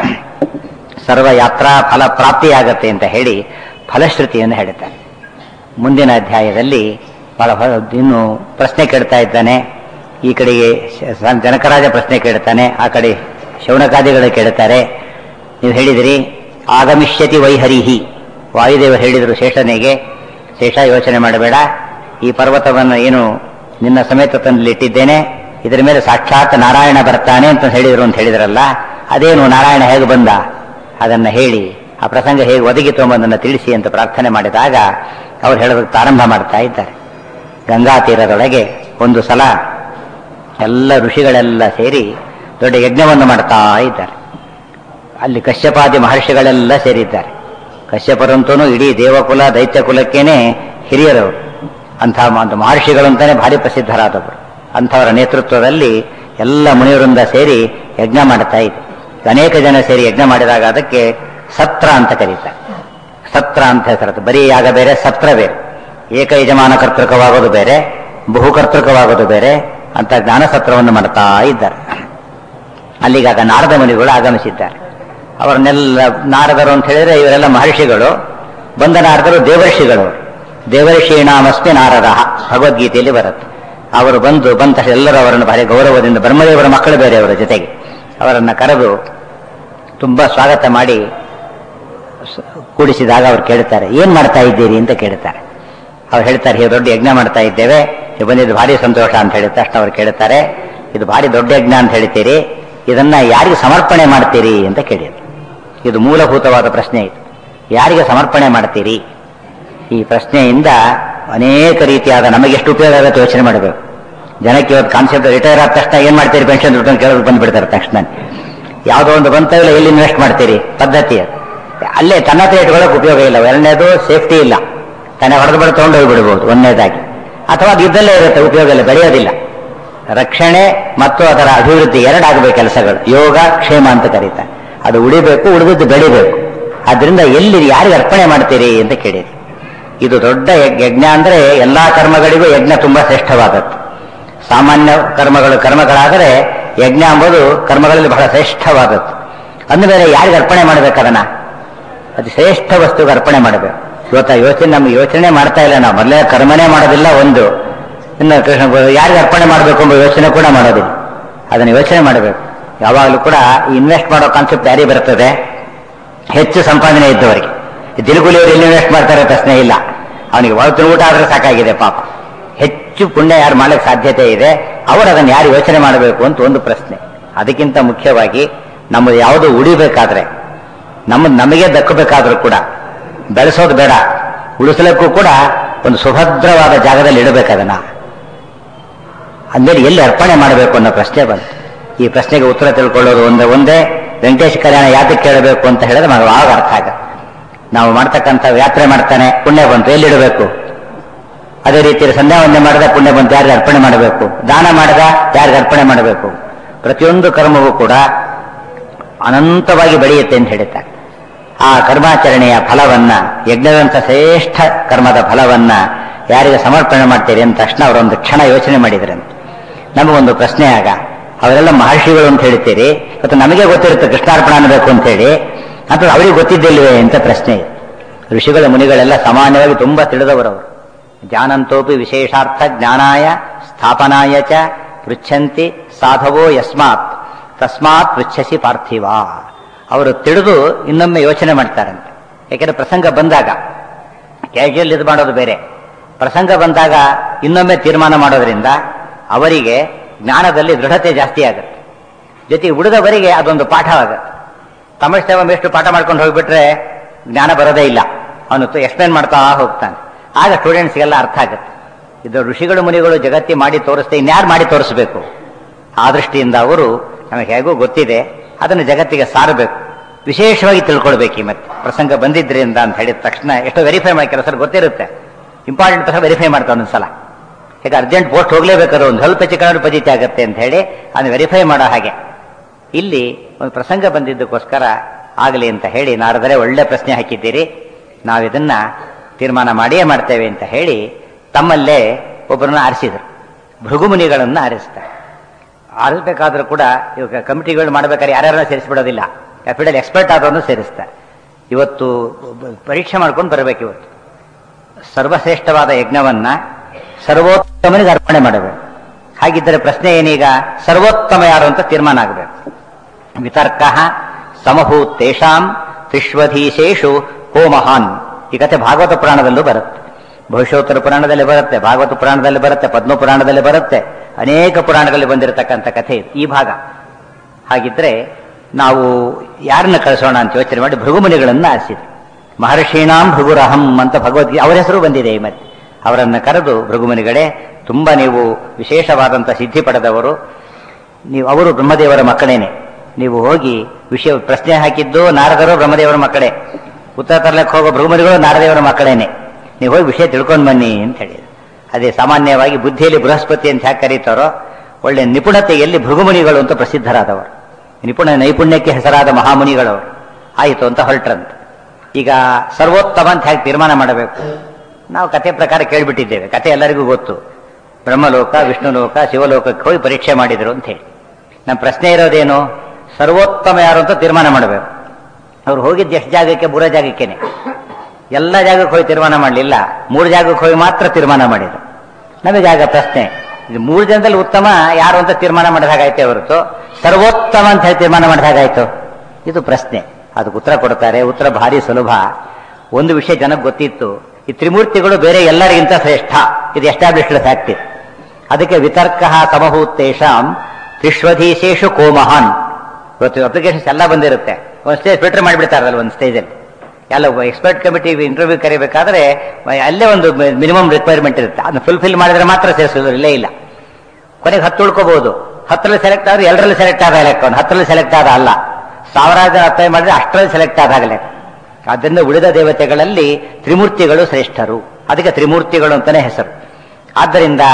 ಸರ್ವ ಯಾತ್ರಾ ಫಲ ಪ್ರಾಪ್ತಿಯಾಗತ್ತೆ ಅಂತ ಹೇಳಿ ಫಲಶ್ರುತಿಯನ್ನು ಹೇಳ್ತಾರೆ. ಮುಂದಿನ ಅಧ್ಯಾಯದಲ್ಲಿ ಬಹಳ ಇನ್ನು ಪ್ರಶ್ನೆ ಕೇಳ್ತಾ ಇದ್ದಾನೆ. ಈ ಕಡೆಗೆ ಜನಕರಾಜ ಪ್ರಶ್ನೆ ಕೇಳ್ತಾನೆ, ಆ ಕಡೆ ಶೌನಕಾದಿಗಳು ಕೇಳ್ತಾರೆ. ನೀವು ಹೇಳಿದಿರಿ ಆಗಮಿಷ್ಯತಿ ವೈಹರಿಹಿ, ವಾಯುದೇವರು ಹೇಳಿದರು ಶೇಷನಿಗೆ, ಶೇಷ ಯೋಚನೆ ಮಾಡಬೇಡ, ಈ ಪರ್ವತವನ್ನು ಏನು ನಿನ್ನ ಸಮೇತ ತಂದಲ್ಲಿಟ್ಟಿದ್ದೇನೆ, ಇದರ ಮೇಲೆ ಸಾಕ್ಷಾತ್ ನಾರಾಯಣ ಬರ್ತಾನೆ ಅಂತ ಹೇಳಿದರು ಅಂತ ಹೇಳಿದ್ರಲ್ಲ, ಅದೇನು ನಾರಾಯಣ ಹೇಗೆ ಬಂದ ಅದನ್ನು ಹೇಳಿ, ಆ ಪ್ರಸಂಗ ಹೇಗೆ ಒದಗಿತು ಎಂಬುದನ್ನು ತಿಳಿಸಿ ಅಂತ ಪ್ರಾರ್ಥನೆ ಮಾಡಿದಾಗ ಅವ್ರು ಹೇಳೋದಕ್ಕೆ ಪ್ರಾರಂಭ ಮಾಡ್ತಾ ಇದ್ದಾರೆ. ಗಂಗಾ ತೀರದೊಳಗೆ ಒಂದು ಸಲ ಎಲ್ಲ ಋಷಿಗಳೆಲ್ಲ ಸೇರಿ ದೊಡ್ಡ ಯಜ್ಞವನ್ನು ಮಾಡ್ತಾ ಇದ್ದಾರೆ. ಅಲ್ಲಿ ಕಶ್ಯಪಾದಿ ಮಹರ್ಷಿಗಳೆಲ್ಲ ಸೇರಿದ್ದಾರೆ. ಕಶ್ಯಪರಂತೂ ಇಡೀ ದೇವಕುಲ ದೈತ್ಯ ಕುಲಕ್ಕೇನೆ ಹಿರಿಯರವರು, ಅಂಥ ಮಹರ್ಷಿಗಳು ಅಂತಾನೆ ಭಾರಿ ಪ್ರಸಿದ್ಧರಾದವರು. ಅಂಥವರ ನೇತೃತ್ವದಲ್ಲಿ ಎಲ್ಲ ಮುನಿವರಿಂದ ಸೇರಿ ಯಜ್ಞ ಮಾಡ್ತಾ ಇದ್ರು. ಅನೇಕ ಜನ ಸೇರಿ ಯಜ್ಞ ಮಾಡಿದಾಗ ಅದಕ್ಕೆ ಸತ್ರ ಅಂತ ಕರೀತಾರೆ. ಸತ್ರ ಅಂತ ಹೆಸರು. ಬರೀ ಯಾಗ ಬೇರೆ, ಸತ್ರ ಬೇರೆ. ಏಕ ಯಜಮಾನ ಕರ್ತೃಕವಾಗೋದು ಬೇರೆ, ಬಹುಕರ್ತೃಕವಾಗೋದು ಬೇರೆ ಅಂತ ಜ್ಞಾನಸತ್ರವನ್ನು ಮಾಡ್ತಾ ಇದ್ದಾರೆ. ಅಲ್ಲಿಗಾಗ ನಾರದ ಮುನಿಗಳು ಆಗಮಿಸಿದ್ದಾರೆ. ಅವರನ್ನೆಲ್ಲ ನಾರದರು ಅಂತ ಹೇಳಿದ್ರೆ ಇವರೆಲ್ಲ ಮಹರ್ಷಿಗಳು, ಬಂದ ನಾರದರು ದೇವರ್ಷಿಗಳು. ದೇವರ್ಷೀಣಾಮಸ್ಮಿ ನಾರದ ಭಗವದ್ಗೀತೆಯಲ್ಲಿ ಬರುತ್ತೆ. ಅವರು ಬಂದ ತಕ್ಷಣ ಎಲ್ಲರೂ ಅವರನ್ನು ಭಾರಿ ಗೌರವದಿಂದ, ಬ್ರಹ್ಮದೇವರ ಮಕ್ಕಳು ಬೇರೆ ಅವರ ಜೊತೆಗೆ, ಅವರನ್ನು ಕರೆದು ತುಂಬಾ ಸ್ವಾಗತ ಮಾಡಿ ಕೂಡಿಸಿದಾಗ ಅವ್ರು ಕೇಳ್ತಾರೆ, ಏನ್ ಮಾಡ್ತಾ ಇದ್ದೀರಿ ಅಂತ ಕೇಳ್ತಾರೆ. ಅವ್ರು ಹೇಳ್ತಾರೆ, ಹೀಗೆ ದೊಡ್ಡ ಯಜ್ಞ ಮಾಡ್ತಾ ಇದ್ದೇವೆ, ನೀವು ಬಂದಿದ್ದು ಭಾರಿ ಸಂತೋಷ ಅಂತ ಹೇಳಿದ ತಕ್ಷಣ ಅವ್ರು ಕೇಳ್ತಾರೆ, ಇದು ಭಾರಿ ದೊಡ್ಡ ಯಜ್ಞ ಅಂತ ಹೇಳ್ತೀರಿ, ಇದನ್ನ ಯಾರಿಗೆ ಸಮರ್ಪಣೆ ಮಾಡ್ತೀರಿ ಅಂತ ಕೇಳಿದ್ರು. ಇದು ಮೂಲಭೂತವಾದ ಪ್ರಶ್ನೆ. ಇದು ಯಾರಿಗೆ ಸಮರ್ಪಣೆ ಮಾಡ್ತೀರಿ? ಈ ಪ್ರಶ್ನೆಯಿಂದ ಅನೇಕ ರೀತಿಯಾದ ನಮಗೆ ಎಷ್ಟು ಉಪಯೋಗ ಆಗುತ್ತೆ ಯೋಚನೆ ಮಾಡಬೇಕು. ಜನಕ್ಕೆ ಇವತ್ತು ಕಾನ್ಸೆಪ್ಟ್ ರಿಟೈರ್ ಆದ ತಕ್ಷಣ ಏನ್ ಮಾಡ್ತೀರಿ ಪೆನ್ಷನ್ ದುಡ್ಡು ಕೇಳೋದು ಬಂದ್ಬಿಡ್ತಾರೆ ತಕ್ಷಣ. ಯಾವುದೋ ಒಂದು ಬಂತಲ್ಲ, ಎಲ್ಲಿ ಇನ್ವೆಸ್ಟ್ ಮಾಡ್ತೀರಿ ಪದ್ಧತಿ, ಅಲ್ಲೇ ತನ್ನ ಹತ್ರ ಇಟ್ಕೊಳ್ಳೋಕೆ ಉಪಯೋಗ ಇಲ್ಲ. ಎರಡನೇದು ಸೇಫ್ಟಿ ಇಲ್ಲ, ತನ್ನ ಹೊಡೆದು ಬಡ ತಗೊಂಡು ಹೋಗ್ಬಿಡ್ಬೋದು ಒಂದನೇದಾಗಿ. ಅಥವಾ ಅದು ಇದ್ದಲ್ಲೇ ಇರುತ್ತೆ, ಉಪಯೋಗ ಇಲ್ಲ, ಬೆಳೆಯೋದಿಲ್ಲ. ರಕ್ಷಣೆ ಮತ್ತು ಅದರ ಅಭಿವೃದ್ಧಿ ಎರಡಾಗಬೇಕು ಕೆಲಸಗಳು. ಯೋಗ ಕ್ಷೇಮ ಅಂತ ಕರೀತಾರೆ. ಅದು ಉಳಿಬೇಕು, ಉಳಿದದ್ದು ಬೆಳಿಬೇಕು. ಆದ್ರಿಂದ ಎಲ್ಲಿ ಯಾರಿಗೆ ಅರ್ಪಣೆ ಮಾಡ್ತೀರಿ ಅಂತ ಕೇಳಿರಿ. ಇದು ದೊಡ್ಡ ಯಜ್ಞ ಅಂದ್ರೆ ಎಲ್ಲಾ ಕರ್ಮಗಳಿಗೂ ಯಜ್ಞ ತುಂಬಾ ಶ್ರೇಷ್ಠವಾದದ್ದು. ಸಾಮಾನ್ಯ ಕರ್ಮಗಳಾದರೆ ಯಜ್ಞ ಎಂಬುದು ಕರ್ಮಗಳಲ್ಲಿ ಬಹಳ ಶ್ರೇಷ್ಠವಾದದ್ದು. ಅಂದಮೇಲೆ ಯಾರಿಗೆ ಅರ್ಪಣೆ ಮಾಡ್ಬೇಕು ಅದನ್ನ? ಅದು ಶ್ರೇಷ್ಠ ವಸ್ತುಗೆ ಅರ್ಪಣೆ ಮಾಡಬೇಕು. ಇವತ್ತ ನಮ್ಗೆ ಯೋಚನೆ ಮಾಡ್ತಾ ಇಲ್ಲ. ನಾವು ಮೊದಲೇ ಕರ್ಮನೇ ಮಾಡೋದಿಲ್ಲ. ಒಂದು ಇನ್ನು ಕೃಷ್ಣ ಯಾರಿಗೆ ಅರ್ಪಣೆ ಮಾಡಬೇಕು ಎಂಬ ಯೋಚನೆ ಕೂಡ ಮಾಡೋದಿಲ್ಲ. ಅದನ್ನು ಯೋಚನೆ ಮಾಡಬೇಕು. ಯಾವಾಗಲೂ ಕೂಡ ಇನ್ವೆಸ್ಟ್ ಮಾಡೋ ಕಾನ್ಸೆಪ್ಟ್ ಯಾರಿಗೆ ಬರ್ತದೆ? ಹೆಚ್ಚು ಸಂಪಾದನೆ ಇದ್ದವರಿಗೆ. ದಿನಗೂಲಿಯವರು ಎಲ್ಲಿ ಇನ್ವೆಸ್ಟ್ ಮಾಡ್ತಾರೆ ಪ್ರಶ್ನೆ ಇಲ್ಲ. ಅವನಿಗೆ ಹೊರತು ಊಟ ಆದ್ರೆ ಸಾಕಾಗಿದೆ ಪಾಪ. ಹೆಚ್ಚು ಪುಣ್ಯ ಯಾರು ಮಾಡಲಿಕ್ಕೆ ಸಾಧ್ಯತೆ ಇದೆ ಅವರು ಅದನ್ನು ಯಾರು ಯೋಚನೆ ಮಾಡಬೇಕು ಅಂತ ಒಂದು ಪ್ರಶ್ನೆ. ಅದಕ್ಕಿಂತ ಮುಖ್ಯವಾಗಿ ನಮ್ಮದು ಯಾವುದು ಉಳಿಬೇಕಾದ್ರೆ, ನಮಗೆ ದಕ್ಕಬೇಕಾದ್ರೂ ಕೂಡ ಬೆಳೆಸೋದು ಬೇಡ, ಉಳಿಸಲಿಕ್ಕೂ ಕೂಡ ಒಂದು ಸುಭದ್ರವಾದ ಜಾಗದಲ್ಲಿ ಇಡಬೇಕದನ್ನ. ಅಂದೇಳಿ ಎಲ್ಲಿ ಅರ್ಪಣೆ ಮಾಡಬೇಕು ಅನ್ನೋ ಪ್ರಶ್ನೆ ಬಂತು. ಈ ಪ್ರಶ್ನೆಗೆ ಉತ್ತರ ತಿಳ್ಕೊಳ್ಳೋದು ಒಂದೇ ವೆಂಕಟೇಶ ಕಲ್ಯಾಣ ಯಾತಕ್ಕೆ ಕೇಳಬೇಕು ಅಂತ ಹೇಳಿದ್ರೆ ನಮಗೆ ಆಗ ಅರ್ಥ ಆಗ. ನಾವು ಮಾಡ್ತಕ್ಕಂಥ ಯಾತ್ರೆ ಮಾಡ್ತಾನೆ, ಪುಣ್ಯ ಬಂತು, ಎಲ್ಲಿಡಬೇಕು? ಅದೇ ರೀತಿ ಸಂಧ್ಯಾ ವಂದನೆ ಮಾಡಿದ ಪುಣ್ಯ ಬಂತು, ಯಾರಿಗೆ ಅರ್ಪಣೆ ಮಾಡಬೇಕು? ದಾನ ಮಾಡಿದ ಯಾರಿಗೆ ಅರ್ಪಣೆ ಮಾಡಬೇಕು? ಪ್ರತಿಯೊಂದು ಕರ್ಮವೂ ಕೂಡ ಅನಂತವಾಗಿ ಬೆಳೆಯುತ್ತೆ ಅಂತ ಹೇಳುತ್ತಾರೆ. ಆ ಕರ್ಮಾಚರಣೆಯ ಫಲವನ್ನ, ಯಜ್ಞದಂಥ ಶ್ರೇಷ್ಠ ಕರ್ಮದ ಫಲವನ್ನ ಯಾರಿಗೆ ಸಮರ್ಪಣೆ ಮಾಡ್ತೀರಿ ಅಂತ ತಕ್ಷಣ ಅವರೊಂದು ಕ್ಷಣ ಯೋಚನೆ ಮಾಡಿದ್ರಂತೆ. ನಮಗೊಂದು ಪ್ರಶ್ನೆ ಆಗ, ಅವರೆಲ್ಲ ಮಹರ್ಷಿಗಳು ಅಂತ ಹೇಳ್ತೀರಿ, ಮತ್ತು ನಮಗೆ ಗೊತ್ತಿರುತ್ತೆ ಕೃಷ್ಣಾರ್ಪಣ ಅನ್ನಬೇಕು ಅಂತ ಹೇಳಿ, ಅಥವಾ ಅವರಿಗೆ ಗೊತ್ತಿದ್ದಿಲ್ವೇ ಅಂತ ಪ್ರಶ್ನೆ ಇದೆ. ಋಷಿಗಳ ಮುನಿಗಳೆಲ್ಲ ಸಾಮಾನ್ಯವಾಗಿ ತುಂಬಾ ತಿಳಿದವರವರು. ಜಾನಂತೋಪಿ ವಿಶೇಷಾರ್ಥ ಜ್ಞಾನಾಯ ಸ್ಥಾಪನಾಯ ಚ ಪೃಚ್ಛಂತಿ ಸಾಧವೋ ಯಸ್ಮಾತ್ ತಸ್ಮಾತ್ ಪೃಚ್ಛಸಿ ಪಾರ್ಥಿವ. ಅವರು ತಿಳಿದು ಇನ್ನೊಮ್ಮೆ ಯೋಚನೆ ಮಾಡ್ತಾರಂತೆ. ಯಾಕೆಂದ್ರೆ ಪ್ರಸಂಗ ಬಂದಾಗ ಕ್ಯಾಶುಯಲ್ ಇದು ಮಾಡೋದು ಬೇರೆ, ಪ್ರಸಂಗ ಬಂದಾಗ ಇನ್ನೊಮ್ಮೆ ತೀರ್ಮಾನ ಮಾಡೋದ್ರಿಂದ ಅವರಿಗೆ ಜ್ಞಾನದಲ್ಲಿ ದೃಢತೆ ಜಾಸ್ತಿ ಆಗುತ್ತೆ. ಜೊತೆಗೆ ಉಳಿದವರಿಗೆ ಅದೊಂದು ಪಾಠ ಆಗುತ್ತೆ. ತಮಾಷೆ ಎಷ್ಟು ಪಾಠ ಮಾಡ್ಕೊಂಡು ಹೋಗ್ಬಿಟ್ರೆ ಜ್ಞಾನ ಬರೋದೇ ಇಲ್ಲ. ಅವನು ಎಕ್ಸ್ಪ್ಲೇನ್ ಮಾಡ್ತಾ ಹೋಗ್ತಾನೆ. ಆಗ ಸ್ಟೂಡೆಂಟ್ಸ್ಗೆಲ್ಲ ಅರ್ಥ ಆಗುತ್ತೆ. ಇದು ಋಷಿಗಳು ಮುನಿಗಳು ಜಗತ್ತಿ ಮಾಡಿ ತೋರಿಸ್ತೆ, ಇನ್ಯಾರು ಮಾಡಿ ತೋರಿಸ್ಬೇಕು? ಆ ದೃಷ್ಟಿಯಿಂದ ಅವರು ನಮಗೆ ಹೇಗೂ ಗೊತ್ತಿದೆ, ಅದನ್ನು ಜಗತ್ತಿಗೆ ಸಾರಬೇಕು, ವಿಶೇಷವಾಗಿ ತಿಳ್ಕೊಳ್ಬೇಕು. ಈ ಮತ್ತೆ ಪ್ರಸಂಗ ಬಂದಿದ್ರಿಂದ ಅಂತ ಹೇಳಿದ ತಕ್ಷಣ ಎಷ್ಟೋ ವೆರಿಫೈ ಮಾಡಿ ಕೆಲಸ ಗೊತ್ತಿರುತ್ತೆ. ಇಂಪಾರ್ಟೆಂಟ್ ಪ್ರಸಂಗ ವೆರಿಫೈ ಮಾಡ್ತಾ ಒಂದೊಂದ್ಸಲ. ಈಗ ಅರ್ಜೆಂಟ್ ಪೋಸ್ಟ್ ಹೋಗ್ಲೇಬೇಕಾದ್ರೆ ಒಂದು ಸ್ವಲ್ಪ ಚಿಕ್ಕನಾದ್ರು ಪಜಿತಿ ಆಗುತ್ತೆ ಅಂತ ಹೇಳಿ ಅದನ್ನು ವೆರಿಫೈ ಮಾಡೋ ಹಾಗೆ ಇಲ್ಲಿ ಒಂದು ಪ್ರಸಂಗ ಬಂದಿದ್ದಕ್ಕೋಸ್ಕರ ಆಗಲಿ ಅಂತ ಹೇಳಿ ನಾರದರೆ ಒಳ್ಳೆ ಪ್ರಶ್ನೆ ಹಾಕಿದ್ದೀರಿ, ನಾವಿದನ್ನ ತೀರ್ಮಾನ ಮಾಡಿಯೇ ಮಾಡ್ತೇವೆ ಅಂತ ಹೇಳಿ ತಮ್ಮಲ್ಲೇ ಒಬ್ಬರನ್ನ ಆರಿಸಿದರು. ಭೃಗುಮುನಿಗಳನ್ನ ಆರಿಸ್ತಾರೆ. ಆರಿಸಬೇಕಾದ್ರೂ ಕೂಡ ಇವಾಗ ಕಮಿಟಿಗಳು ಮಾಡಬೇಕಾದ್ರೆ ಯಾರ್ಯಾರನ್ನ ಸೇರಿಸ್ಬಿಡೋದಿಲ್ಲ, ಫೀಲ್ಡಲ್ಲಿ ಎಕ್ಸ್ಪರ್ಟ್ ಆದವರನ್ನು ಸೇರಿಸ್ತಾರೆ. ಇವತ್ತು ಪರೀಕ್ಷೆ ಮಾಡ್ಕೊಂಡು ಬರಬೇಕು. ಇವತ್ತು ಸರ್ವಶ್ರೇಷ್ಠವಾದ ಯಜ್ಞವನ್ನ ಸರ್ವೋತ್ತಮನಿಗೆ ಅರ್ಪಣೆ ಮಾಡಬೇಕು. ಹಾಗಿದ್ದರೆ ಪ್ರಶ್ನೆ ಏನೀಗ? ಸರ್ವೋತ್ತಮ ಯಾರು ಅಂತ ತೀರ್ಮಾನ ಆಗಬೇಕು. ವಿತರ್ಕ ಸಮಭೂತ್ ತೇಷಾಂ ವಿಶ್ವಧೀಶೇಷು ಕೋ ಮಹಾನ್. ಈ ಕಥೆ ಭಾಗವತ ಪುರಾಣದಲ್ಲೂ ಬರುತ್ತೆ, ಭವಿಷ್ಯೋತ್ತರ ಪುರಾಣದಲ್ಲಿ ಬರುತ್ತೆ, ಭಾಗವತ ಪುರಾಣದಲ್ಲಿ ಬರುತ್ತೆ, ಪದ್ಮ ಪುರಾಣದಲ್ಲಿ ಬರುತ್ತೆ, ಅನೇಕ ಪುರಾಣಗಳಲ್ಲಿ ಬಂದಿರತಕ್ಕಂಥ ಕಥೆ ಈ ಭಾಗ. ಹಾಗಿದ್ರೆ ನಾವು ಯಾರನ್ನ ಕಳಿಸೋಣ ಅಂತ ಯೋಚನೆ ಮಾಡಿ ಭೃಗುಮುನಿಗಳನ್ನ ಆರಿಸಿದ್ರು. ಮಹರ್ಷೀಣಾಂ ಭೃಗುರಹಂ ಅಂತ ಭಗವದ್ಗೀತೆ ಅವರ ಹೆಸರು ಬಂದಿದೆ. ಈ ಮತ್ತೆ ಅವರನ್ನ ಕರೆದು, ಭೃಗುಮುನಿಗಳೇ, ತುಂಬಾ ನೀವು ವಿಶೇಷವಾದಂಥ ಸಿದ್ಧಿ ಪಡೆದವರು, ಅವರು ಬ್ರಹ್ಮದೇವರ ಮಕ್ಕಳೇನೆ. ನೀವು ಹೋಗಿ ವಿಷಯ ಪ್ರಶ್ನೆ ಹಾಕಿದ್ದು ನಾರದರು ಬ್ರಹ್ಮದೇವರ ಮಕ್ಕಳೇ, ಉತ್ತರ ತರಲಿಕ್ಕೆ ಹೋಗೋ ಭೃಗುಮುನಿಗಳು ನಾರದೇವರ ಮಕ್ಕಳೇನೆ. ನೀವು ಹೋಗಿ ವಿಷಯ ತಿಳ್ಕೊಂಡು ಬನ್ನಿ ಅಂತ ಹೇಳಿದ್ರು. ಅದೇ ಸಾಮಾನ್ಯವಾಗಿ ಬುದ್ಧಿಯಲ್ಲಿ ಬೃಹಸ್ಪತಿ ಅಂತ ಯಾಕೆ ಕರೀತಾರೋ, ಒಳ್ಳೆ ನಿಪುಣತೆಯಲ್ಲಿ ಭೃಗುಮುನಿಗಳು ಅಂತ ಪ್ರಸಿದ್ಧರಾದವರು, ನೈಪುಣ್ಯಕ್ಕೆ ಹೆಸರಾದ ಮಹಾಮುನಿಗಳವರು. ಆಯಿತು ಅಂತ ಹೊರಟ್ರಂತೆ. ಈಗ ಸರ್ವೋತ್ತಮ ಅಂತ ಹೇಗೆ ತೀರ್ಮಾನ ಮಾಡಬೇಕು? ನಾವು ಕಥೆ ಪ್ರಕಾರ ಕೇಳಿಬಿಟ್ಟಿದ್ದೇವೆ, ಕಥೆ ಎಲ್ಲರಿಗೂ ಗೊತ್ತು. ಬ್ರಹ್ಮಲೋಕ, ವಿಷ್ಣುಲೋಕ, ಶಿವಲೋಕಕ್ಕೆ ಹೋಗಿ ಪರೀಕ್ಷೆ ಮಾಡಿದರು ಅಂತ ಹೇಳಿ. ನಮ್ಮ ಪ್ರಶ್ನೆ ಇರೋದೇನು? ಸರ್ವೋತ್ತಮ ಯಾರು ಅಂತ ತೀರ್ಮಾನ ಮಾಡಬೇಕು. ಅವ್ರು ಹೋಗಿದ್ದು ಎಷ್ಟು ಜಾಗಕ್ಕೆ? 3 ಜಾಗಕ್ಕೇನೆ. ಎಲ್ಲ ಜಾಗಕ್ಕೆ ಹೋಗಿ ತೀರ್ಮಾನ ಮಾಡಲಿಲ್ಲ, 3 ಜಾಗಕ್ಕೆ ಹೋಗಿ ಮಾತ್ರ ತೀರ್ಮಾನ ಮಾಡಿದ್ರು. ನಮಗಾಗ ಪ್ರಶ್ನೆ, ಇದು 3 ಜನದಲ್ಲಿ ಉತ್ತಮ ಯಾರು ಅಂತ ತೀರ್ಮಾನ ಮಾಡಿದ ಹಾಗಾಯ್ತೆ ಹೊರತು ಸರ್ವೋತ್ತಮ ಅಂತ ಹೇಳಿ ತೀರ್ಮಾನ ಮಾಡಿದ ಹಾಗಾಯ್ತು? ಇದು ಪ್ರಶ್ನೆ. ಅದಕ್ಕೆ ಉತ್ತರ ಕೊಡ್ತಾರೆ. ಉತ್ತರ ಭಾರಿ ಸುಲಭ. ಒಂದು ವಿಷಯ ಜನಕ್ಕೆ ಗೊತ್ತಿತ್ತು, ಈ ತ್ರಿಮೂರ್ತಿಗಳು ಬೇರೆ ಎಲ್ಲರಿಗಿಂತ ಶ್ರೇಷ್ಠ. ಇದು ಎಸ್ಟಾಬ್ಲಿಷ್ಡ್ ಫ್ಯಾಕ್ಟ್ ಇದು. ಅದಕ್ಕೆ ವಿತರ್ಕ ಸಮಭೂತೇಷಾಂ ವಿಶ್ವಧೀಶೇಷು ಕೋ ಮಹಾನ್. ಇವತ್ತು ಅಪ್ಲಿಕೇಶನ್ಸ್ ಎಲ್ಲ ಬಂದಿರುತ್ತೆ, ಒಂದು ಸ್ಟೇಜ್ ಫಿಲ್ಟರ್ ಮಾಡಿಬಿಡ್ತಾರಲ್ಲ ಒಂದು ಸ್ಟೇಜಲ್ಲಿ. ಎಲ್ಲ ಎಕ್ಸ್ಪರ್ಟ್ ಕಮಿಟಿ ಇಂಟರ್ವ್ಯೂ ಕರಿಬೇಕಾದ್ರೆ ಅಲ್ಲೇ ಒಂದು ಮಿನಿಮಮ್ ರಿಕ್ವೈರ್ಮೆಂಟ್ ಇರುತ್ತೆ. ಅದನ್ನ ಫುಲ್ಫಿಲ್ ಮಾಡಿದ್ರೆ ಮಾತ್ರ ಸೇರಿಸೋದು, ಇಲ್ಲೇ ಇಲ್ಲ. ಕೊನೆಗೆ 10 ಉಳ್ಕೋಬಹುದು. 10ರಲ್ಲಿ ಸೆಲೆಕ್ಟ್ ಆದ್ರೆ 2ರಲ್ಲಿ ಸೆಲೆಕ್ಟ್ ಆದ ಲೆಕ್ಕ, 10ರಲ್ಲಿ ಸೆಲೆಕ್ಟ್ ಆದ ಅಲ್ಲ. 1000 ಜನ ಅಪ್ಲೈ ಮಾಡಿದ್ರೆ 8ರಲ್ಲಿ ಸೆಲೆಕ್ಟ್ ಆದಾಗ ಲೆಕ್ಕ. ಆದ್ದರಿಂದ ಉಳಿದ ದೇವತೆಗಳಲ್ಲಿ ತ್ರಿಮೂರ್ತಿಗಳು ಶ್ರೇಷ್ಠರು. ಅದಕ್ಕೆ ತ್ರಿಮೂರ್ತಿಗಳು ಅಂತಾನೆ ಹೆಸರು. ಆದ್ದರಿಂದ